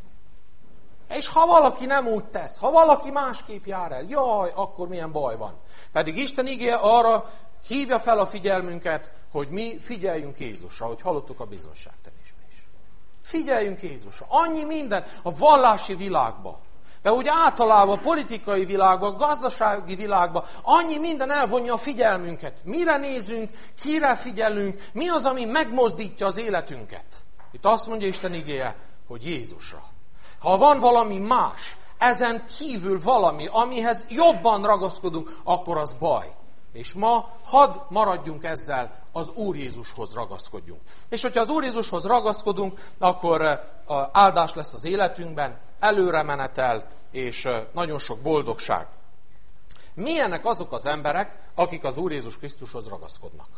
És ha valaki nem úgy tesz, ha valaki másképp jár el, jaj, akkor milyen baj van. Pedig Isten igéje arra hívja fel a figyelmünket, hogy mi figyeljünk Jézusra, hogy hallottuk a bizonságtenésben is. Figyeljünk Jézusra. Annyi minden a vallási világban, de úgy általában a politikai világban, a gazdasági világban annyi minden elvonja a figyelmünket. Mire nézünk, kire figyelünk, mi az, ami megmozdítja az életünket. Itt azt mondja Isten igéje, hogy Jézusra. Ha van valami más, ezen kívül valami, amihez jobban ragaszkodunk, akkor az baj. És ma hadd maradjunk ezzel, az Úr Jézushoz ragaszkodjunk. És hogyha az Úr Jézushoz ragaszkodunk, akkor áldás lesz az életünkben, előremenetel és nagyon sok boldogság. Milyenek azok az emberek, akik az Úr Jézus Krisztushoz ragaszkodnak?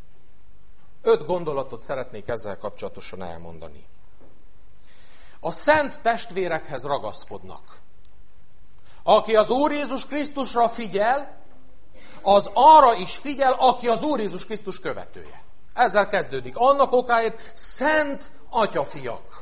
Öt gondolatot szeretnék ezzel kapcsolatosan elmondani. A szent testvérekhez ragaszkodnak. Aki az Úr Jézus Krisztusra figyel, az arra is figyel, aki az Úr Jézus Krisztus követője. Ezzel kezdődik. Annak okáért szent atyafiak.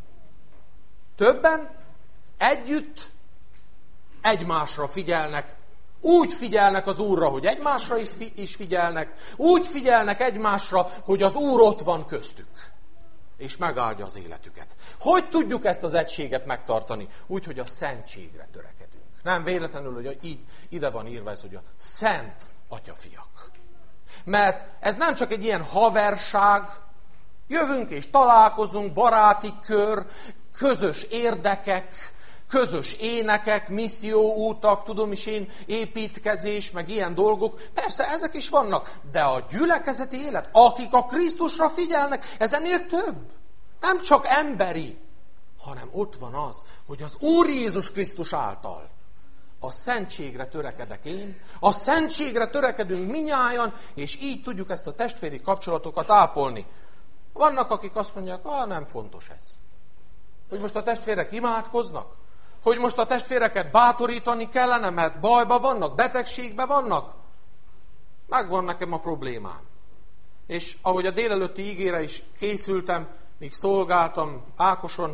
Többen együtt egymásra figyelnek. Úgy figyelnek az Úrra, hogy egymásra is figyelnek. Úgy figyelnek egymásra, hogy az Úr ott van köztük. És megáldja az életüket. Hogy tudjuk ezt az egységet megtartani? Úgy, hogy a szentségre törekedünk. Nem véletlenül, hogy így ide van írva ez, hogy a szent atyafiak. Mert ez nem csak egy ilyen haverság, jövünk és találkozunk, baráti kör, közös érdekek, közös énekek, misszióútak, tudom is én, építkezés, meg ilyen dolgok. Persze ezek is vannak, de a gyülekezeti élet, akik a Krisztusra figyelnek, ez ennél több. Nem csak emberi, hanem ott van az, hogy az Úr Jézus Krisztus által a szentségre törekedek én, a szentségre törekedünk minnyájan, és így tudjuk ezt a testvéri kapcsolatokat ápolni. Vannak, akik azt mondják, ah, nem fontos ez. Hogy most a testvérek imádkoznak, hogy most a testvéreket bátorítani kellene, mert bajba vannak, betegségbe vannak. Megvan nekem a problémám. És ahogy a délelőtti ígére is készültem, míg szolgáltam Ákoson,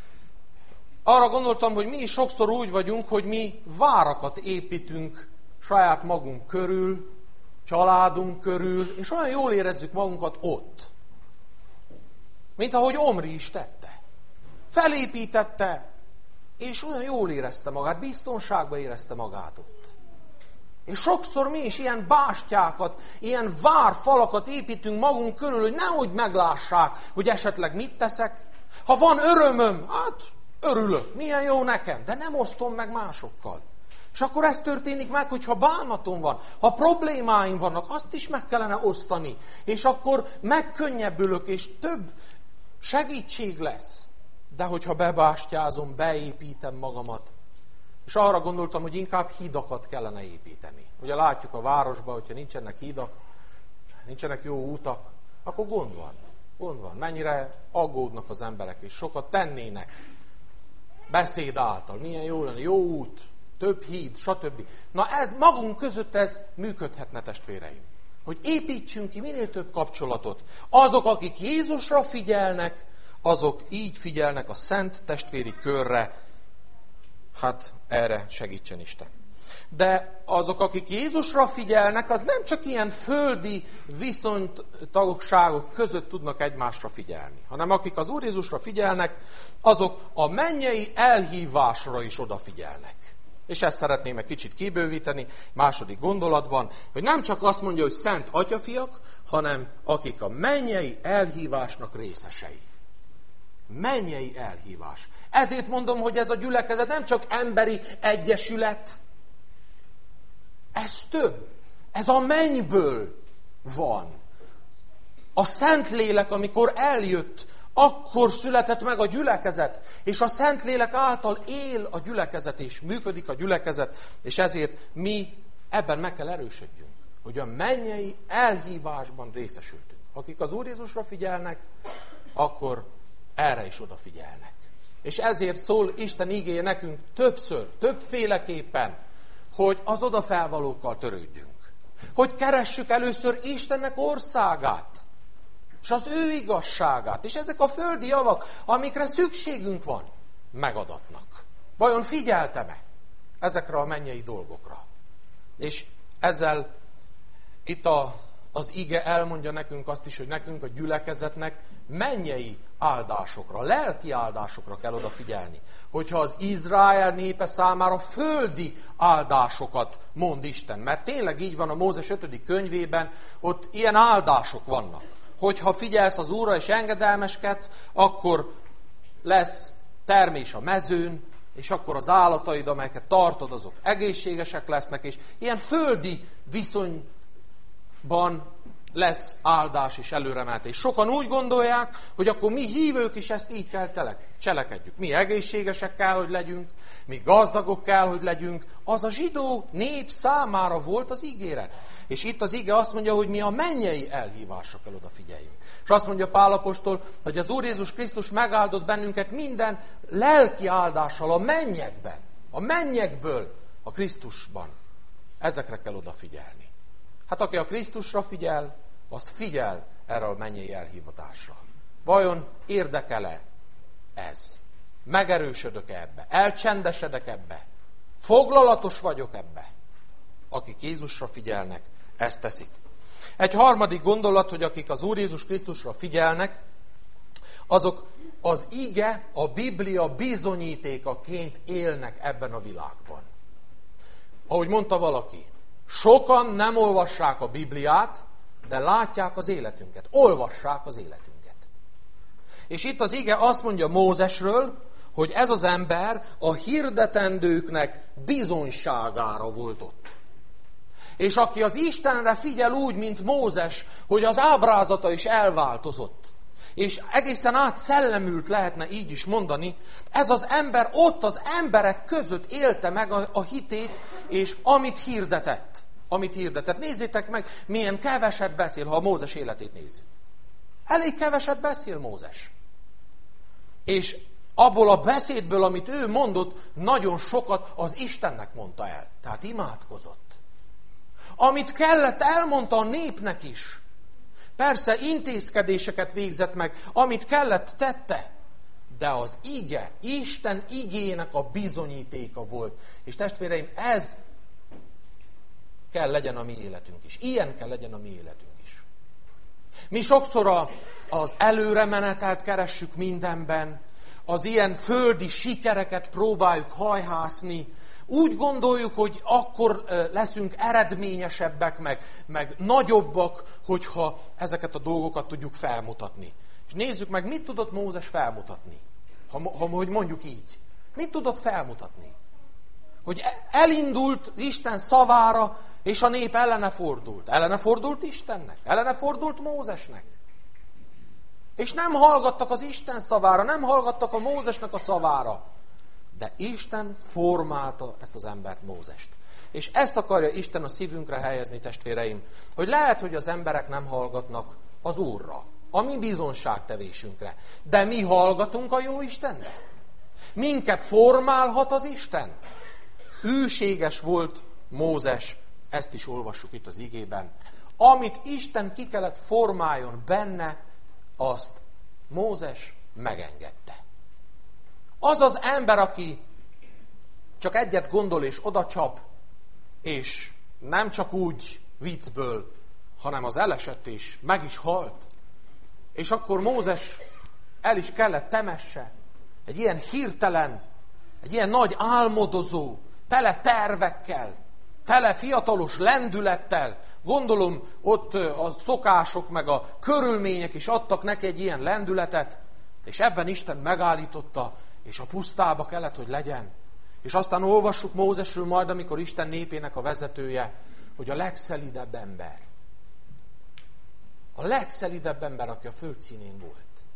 arra gondoltam, hogy mi is sokszor úgy vagyunk, hogy mi várakat építünk saját magunk körül, családunk körül, és olyan jól érezzük magunkat ott. Mint ahogy Omri is tette. Felépítette, és olyan jól érezte magát, biztonságban érezte magát ott. És sokszor mi is ilyen bástyákat, ilyen várfalakat építünk magunk körül, hogy nehogy meglássák, hogy esetleg mit teszek. Ha van örömöm, hát örülök, milyen jó nekem, de nem osztom meg másokkal. És akkor ez történik meg, hogyha bánatom van, ha problémáim vannak, azt is meg kellene osztani. És akkor megkönnyebbülök, és több segítség lesz. De hogyha bebástyázom, beépítem magamat, és arra gondoltam, hogy inkább hidakat kellene építeni. Ugye látjuk a városban, hogyha nincsenek hidak, nincsenek jó utak, akkor gond van. Gond van. Mennyire aggódnak az emberek, és sokat tennének. Beszéd által. Milyen jó lenne. Jó út, több híd, stb. Na ez magunk között ez működhetne, testvéreim. Hogy építsünk ki minél több kapcsolatot. Azok, akik Jézusra figyelnek, azok így figyelnek a szent testvéri körre. Hát erre segítsen Isten. De azok, akik Jézusra figyelnek, az nem csak ilyen földi viszonytagságok között tudnak egymásra figyelni, hanem akik az Úr Jézusra figyelnek, azok a mennyei elhívásra is odafigyelnek. És ezt szeretném egy kicsit kibővíteni második gondolatban, hogy nem csak azt mondja, hogy szent atyafiak, hanem akik a mennyei elhívásnak részesei. Mennyei elhívás. Ezért mondom, hogy ez a gyülekezet nem csak emberi egyesület, ez több. Ez a mennyből van. A Szentlélek, amikor eljött, akkor született meg a gyülekezet, és a Szentlélek által él a gyülekezet, és működik a gyülekezet, és ezért mi ebben meg kell erősödjünk, hogy a mennyei elhívásban részesültünk. Akik az Úr Jézusra figyelnek, akkor erre is odafigyelnek. És ezért szól Isten igéje nekünk többször, többféleképpen, hogy az odafelvalókkal törődjünk. Hogy keressük először Istennek országát, és az ő igazságát, és ezek a földi javak, amikre szükségünk van, megadatnak. Vajon figyeltem-e ezekre a mennyei dolgokra? És ezzel itt a, az ige elmondja nekünk azt is, hogy nekünk a gyülekezetnek mennyei áldásokra, lelki áldásokra kell odafigyelni. Hogyha az Izrael népe számára földi áldásokat mond Isten. Mert tényleg így van a Mózes ötödik könyvében, ott ilyen áldások vannak. Hogyha figyelsz az Úrra és engedelmeskedsz, akkor lesz termés a mezőn, és akkor az állataid, amelyeket tartod, azok egészségesek lesznek, és ilyen földi viszonyban lesz áldás és előremeltés. Sokan úgy gondolják, hogy akkor mi hívők is ezt így kell telek, cselekedjük. Mi egészségesek kell, hogy legyünk, mi gazdagok kell, hogy legyünk. Az a zsidó nép számára volt az ígéret. És itt az ige azt mondja, hogy mi a mennyei elhívásra kell odafigyeljünk. És azt mondja Pál apostol, hogy az Úr Jézus Krisztus megáldott bennünket minden lelki áldással a mennyekben. A mennyekből a Krisztusban. Ezekre kell odafigyelni. Hát aki a Krisztusra figyel, az figyel erre a mennyei elhívatásra. Vajon érdekel-e ez? Megerősödök ebbe? Elcsendesedek ebbe? Foglalatos vagyok ebbe? Akik Jézusra figyelnek, ezt teszik. Egy harmadik gondolat, hogy akik az Úr Jézus Krisztusra figyelnek, azok az ige, a Biblia bizonyítékaként élnek ebben a világban. Ahogy mondta valaki, sokan nem olvassák a Bibliát, de látják az életünket. Olvassák az életünket. És itt az ige azt mondja Mózesről, hogy ez az ember a hirdetendőknek bizonyságára volt ott. És aki az Istenre figyel úgy, mint Mózes, hogy az ábrázata is elváltozott, és egészen átszellemült lehetne így is mondani, ez az ember ott az emberek között élte meg a, a hitét, és amit hirdetett. Amit hirdetett. Nézzétek meg, milyen keveset beszél, ha a Mózes életét nézzük. Elég keveset beszél Mózes. És abból a beszédből, amit ő mondott, nagyon sokat az Istennek mondta el. Tehát imádkozott. Amit kellett, elmondta a népnek is. Persze intézkedéseket végzett meg, amit kellett, tette. De az ige, Isten igének a bizonyítéka volt. És testvéreim, ez kell legyen a mi életünk is. Ilyen kell legyen a mi életünk is. Mi sokszor a, az előremenetelt keressük mindenben, az ilyen földi sikereket próbáljuk hajhászni, úgy gondoljuk, hogy akkor leszünk eredményesebbek, meg, meg nagyobbak, hogyha ezeket a dolgokat tudjuk felmutatni. És nézzük meg, mit tudott Mózes felmutatni, ha, ha, hogy mondjuk így. Mit tudott felmutatni? Hogy elindult Isten szavára, és a nép ellene fordult. Ellene fordult Istennek, ellene fordult Mózesnek. És nem hallgattak az Isten szavára, nem hallgattak a Mózesnek a szavára. De Isten formálta ezt az embert, Mózest. És ezt akarja Isten a szívünkre helyezni, testvéreim, hogy lehet, hogy az emberek nem hallgatnak az Úrra, a mi bizonságtevésünkre. De mi hallgatunk a jó Istenre. Minket formálhat az Isten. Hűséges volt Mózes, ezt is olvassuk itt az igében. Amit Isten ki kellett formáljon benne, azt Mózes megengedte. Az az ember, aki csak egyet gondol és odacsap, és nem csak úgy viccből, hanem az elesett és meg is halt. És akkor Mózes el is kellett temesse. Egy ilyen hirtelen, egy ilyen nagy álmodozó, tele tervekkel, tele fiatalos lendülettel, gondolom ott a szokások meg a körülmények is adtak neki egy ilyen lendületet, és ebben Isten megállította, és a pusztába kellett, hogy legyen. És aztán olvassuk Mózesről majd, amikor Isten népének a vezetője, hogy a legszelidebb ember. A legszelidebb ember, aki a föld színén volt.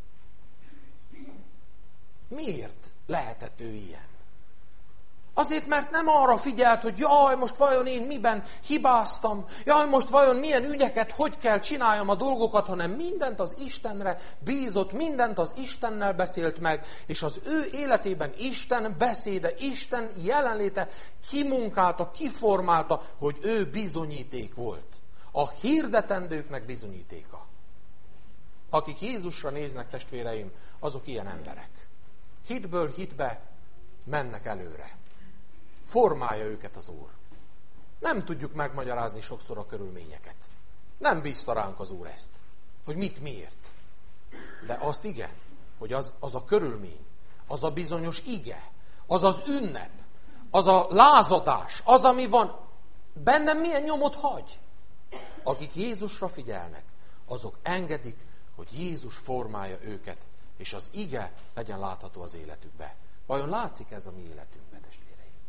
Miért lehetett ő ilyen? Azért, mert nem arra figyelt, hogy jaj, most vajon én miben hibáztam, jaj, most vajon milyen ügyeket, hogy kell csináljam a dolgokat, hanem mindent az Istenre bízott, mindent az Istennel beszélt meg, és az ő életében Isten beszéde, Isten jelenléte kimunkálta, kiformálta, hogy ő bizonyíték volt. A hirdetendőknek bizonyítéka. Akik Jézusra néznek, testvéreim, azok ilyen emberek. Hitből hitbe mennek előre. Formálja őket az Úr. Nem tudjuk megmagyarázni sokszor a körülményeket. Nem bízta ránk az Úr ezt, hogy mit miért. De azt igen, hogy az, az a körülmény, az a bizonyos ige, az az ünnep, az a lázadás, az, ami van, bennem milyen nyomot hagy. Akik Jézusra figyelnek, azok engedik, hogy Jézus formálja őket, és az ige legyen látható az életükbe. Vajon látszik ez a mi életünkben, testvéreim?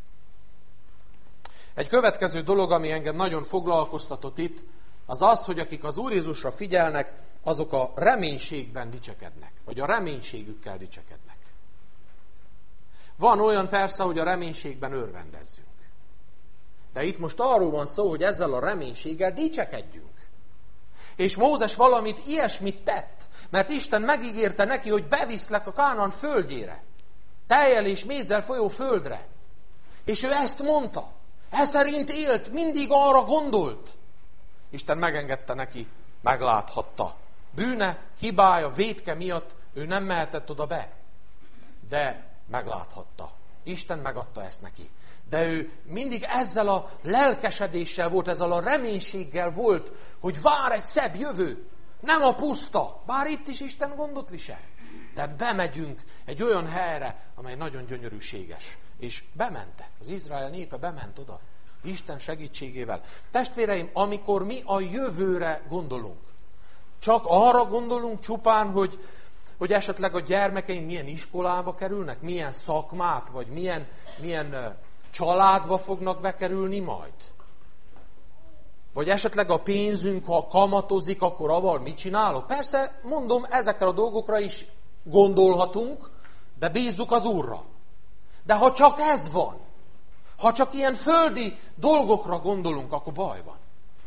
Egy következő dolog, ami engem nagyon foglalkoztatott itt, az az, hogy akik az Úr Jézusra figyelnek, azok a reménységben dicsekednek, vagy a reménységükkel dicsekednek. Van olyan persze, hogy a reménységben örvendezzünk. De itt most arról van szó, hogy ezzel a reménységgel dicsekedjünk. És Mózes valamit ilyesmit tett, mert Isten megígérte neki, hogy beviszlek a Kánaán földjére, tejjel és mézzel folyó földre. És ő ezt mondta. Ez szerint élt, mindig arra gondolt. Isten megengedte neki, megláthatta. Bűne, hibája, vétke miatt ő nem mehetett oda be. De megláthatta. Isten megadta ezt neki. De ő mindig ezzel a lelkesedéssel volt, ezzel a reménységgel volt, hogy vár egy szebb jövő. Nem a puszta, bár itt is Isten gondot visel. De bemegyünk egy olyan helyre, amely nagyon gyönyörűséges. És bementek. Az Izrael népe bement oda. Isten segítségével. Testvéreim, amikor mi a jövőre gondolunk, csak arra gondolunk csupán, hogy, hogy esetleg a gyermekeink milyen iskolába kerülnek, milyen szakmát, vagy milyen, milyen családba fognak bekerülni majd. Vagy esetleg a pénzünk, ha kamatozik, akkor avval mit csinálok? Persze, mondom, ezekkel a dolgokra is gondolhatunk, de bízzuk az Úrra. De ha csak ez van, ha csak ilyen földi dolgokra gondolunk, akkor baj van.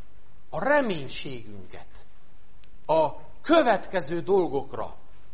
A reménységünket, a következő dolgokra,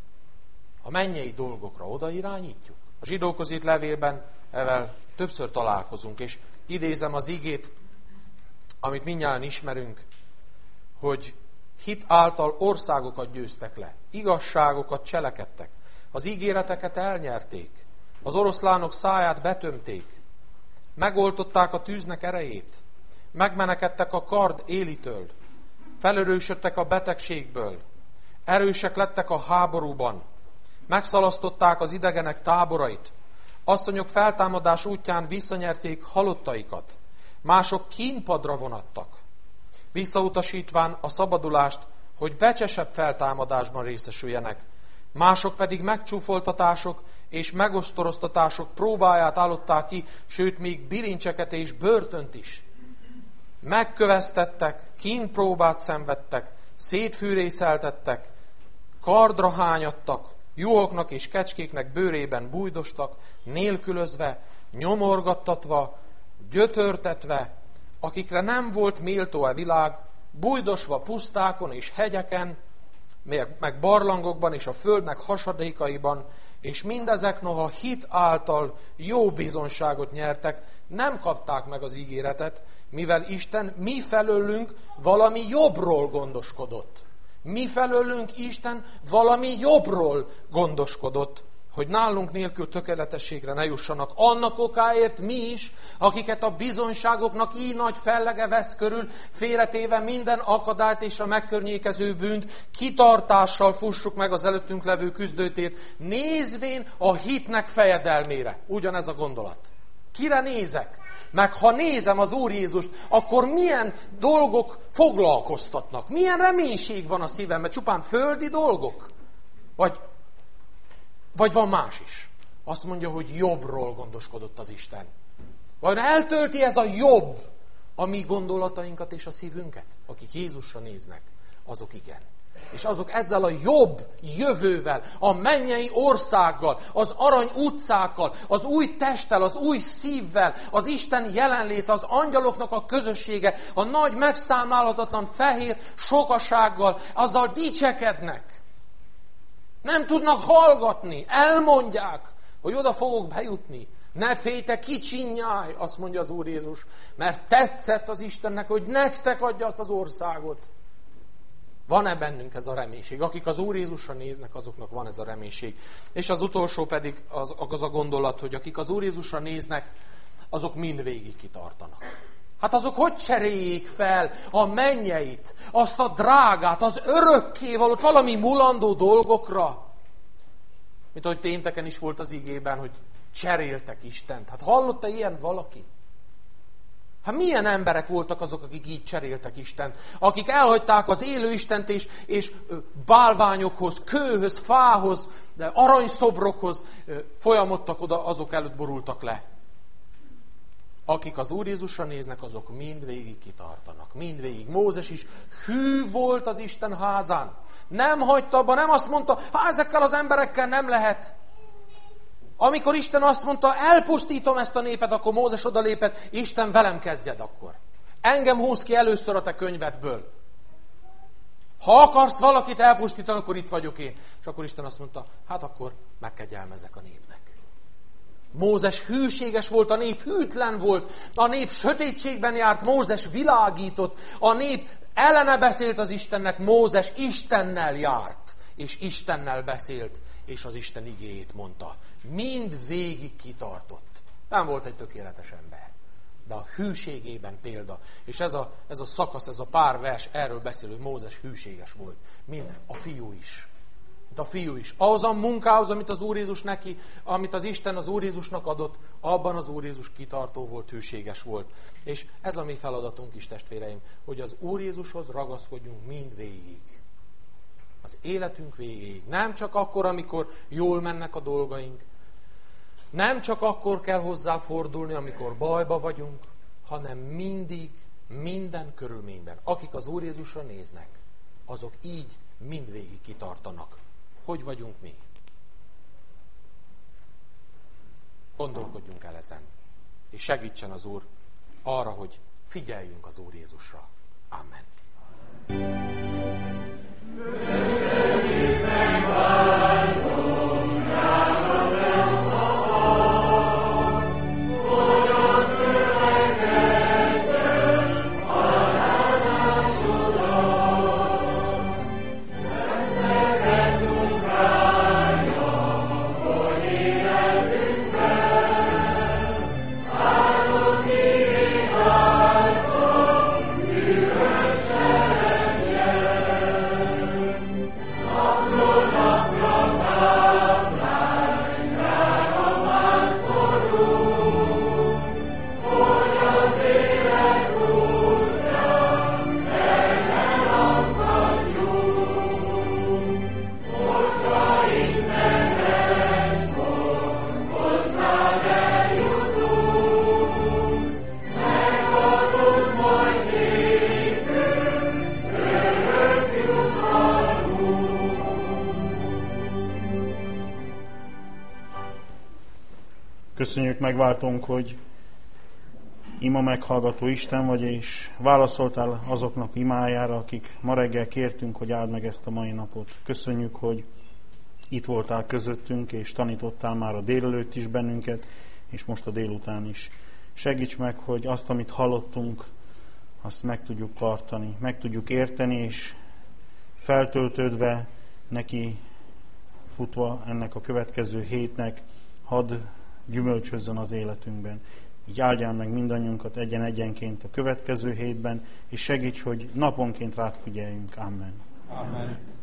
a mennyei dolgokra oda irányítjuk. A zsidókhoz írt levélben ezzel többször találkozunk, és idézem az igét, amit mindnyájan ismerünk, hogy hit által országokat győztek le, igazságokat cselekedtek, az ígéreteket elnyerték, az oroszlánok száját betömték, megoltották a tűznek erejét, megmenekedtek a kard élitől, felörősödtek a betegségből, erősek lettek a háborúban, megszalasztották az idegenek táborait, asszonyok feltámadás útján visszanyerték halottaikat, mások kínpadra vonattak, visszautasítván a szabadulást, hogy becsesebb feltámadásban részesüljenek, mások pedig megcsúfoltatások és megostoroztatások próbáját állották ki, sőt még bilincseket és börtönt is. Megköveztettek, kínpróbát szenvedtek, szétfűrészeltettek, kardra hányadtak, juhoknak és kecskéknek bőrében bújdostak, nélkülözve, nyomorgattatva, gyötörtetve, akikre nem volt méltó a világ, bújdosva pusztákon és hegyeken, meg barlangokban és a földnek hasadékaiban, és mindezek noha hit által jó bizonságot nyertek, nem kapták meg az ígéretet, mivel Isten mi felőlünk valami jobbról gondoskodott. Mi felőlünk Isten valami jobbról gondoskodott, hogy nálunk nélkül tökéletességre ne jussanak. Annak okáért mi is, akiket a bizonyságoknak így nagy fellege vesz körül, félretéve minden akadályt és a megkörnyékező bűnt, kitartással fussuk meg az előttünk levő küzdőtét, nézvén a hitnek fejedelmére. Ugyanez a gondolat. Kire nézek? Meg ha nézem az Úr Jézust, akkor milyen dolgok foglalkoztatnak? Milyen reménység van a szívemben? Csupán földi dolgok? Vagy, vagy van más is? Azt mondja, hogy jobbról gondoskodott az Isten. Vagy eltölti ez a jobb a mi gondolatainkat és a szívünket? Akik Jézusra néznek, azok igen. És azok ezzel a jobb jövővel, a mennyei országgal, az arany utcákkal, az új testtel, az új szívvel, az Isten jelenléte, az angyaloknak a közössége, a nagy megszámlálhatatlan fehér sokasággal, azzal dicsekednek. Nem tudnak hallgatni, elmondják, hogy oda fogok bejutni. Ne félj, te kicsinyáj, azt mondja az Úr Jézus, mert tetszett az Istennek, hogy nektek adja azt az országot. Van-e bennünk ez a reménység? Akik az Úr Jézusra néznek, azoknak van ez a reménység. És az utolsó pedig az, az a gondolat, hogy akik az Úr Jézusra néznek, azok mindvégig kitartanak. Hát azok hogy cseréljék fel a mennyeit, azt a drágát, az örökkévalót valami mulandó dolgokra? Mint ahogy pénteken is volt az igében, hogy cseréltek Istent. Hát hallotta ilyen valaki? Hát milyen emberek voltak azok, akik így cseréltek Istent? Akik elhagyták az élő Istent, és, és bálványokhoz, kőhöz, fához, de aranyszobrokhoz folyamodtak oda, azok előtt borultak le. Akik az Úr Jézusra néznek, azok mindvégig kitartanak. Mindvégig. Mózes is hű volt az Isten házán. Nem hagyta abba, nem azt mondta, hát ezekkel az emberekkel nem lehet. Amikor Isten azt mondta, elpusztítom ezt a népet, akkor Mózes odalépett, Isten velem kezdjed akkor. Engem húz ki először a te könyvedből. Ha akarsz valakit elpusztítani, akkor itt vagyok én. És akkor Isten azt mondta, hát akkor megkegyelmezek a népnek. Mózes hűséges volt, a nép hűtlen volt, a nép sötétségben járt, Mózes világított, a nép ellene beszélt az Istennek, Mózes Istennel járt, és Istennel beszélt, és az Isten igéjét mondta. Mind végig kitartott. Nem volt egy tökéletes ember, de a hűségében példa. És ez a, ez a szakasz, ez a pár vers erről beszél, hogy Mózes hűséges volt. Mind a fiú is. Mint a fiú is. Ahhoz a munkához, amit az Úr Jézus neki, amit az Isten az Úr Jézusnak adott, abban az Úr Jézus kitartó volt, hűséges volt. És ez a mi feladatunk is, testvéreim, hogy az Úr Jézushoz ragaszkodjunk mindvégig. Az életünk végéig. Nem csak akkor, amikor jól mennek a dolgaink. Nem csak akkor kell hozzá fordulni, amikor bajba vagyunk, hanem mindig minden körülményben, akik az Úr Jézusra néznek, azok így mindvégig kitartanak. Hogy vagyunk mi? Gondolkodjunk el ezen, és segítsen az Úr arra, hogy figyeljünk az Úr Jézusra. Amen. Köszönjük, megváltunk, hogy ima meghallgató Isten vagy, és válaszoltál azoknak imájára, akik ma reggel kértünk, hogy áld meg ezt a mai napot. Köszönjük, hogy itt voltál közöttünk, és tanítottál már a délelőtt is bennünket, és most a délután is. Segíts meg, hogy azt, amit hallottunk, azt meg tudjuk tartani, meg tudjuk érteni, és feltöltődve neki futva ennek a következő hétnek, hadd gyümölcsözzön az életünkben. Így áldjál meg mindannyiunkat egyen-egyenként a következő hétben, és segíts, hogy naponként rád figyeljünk. Amen. Amen.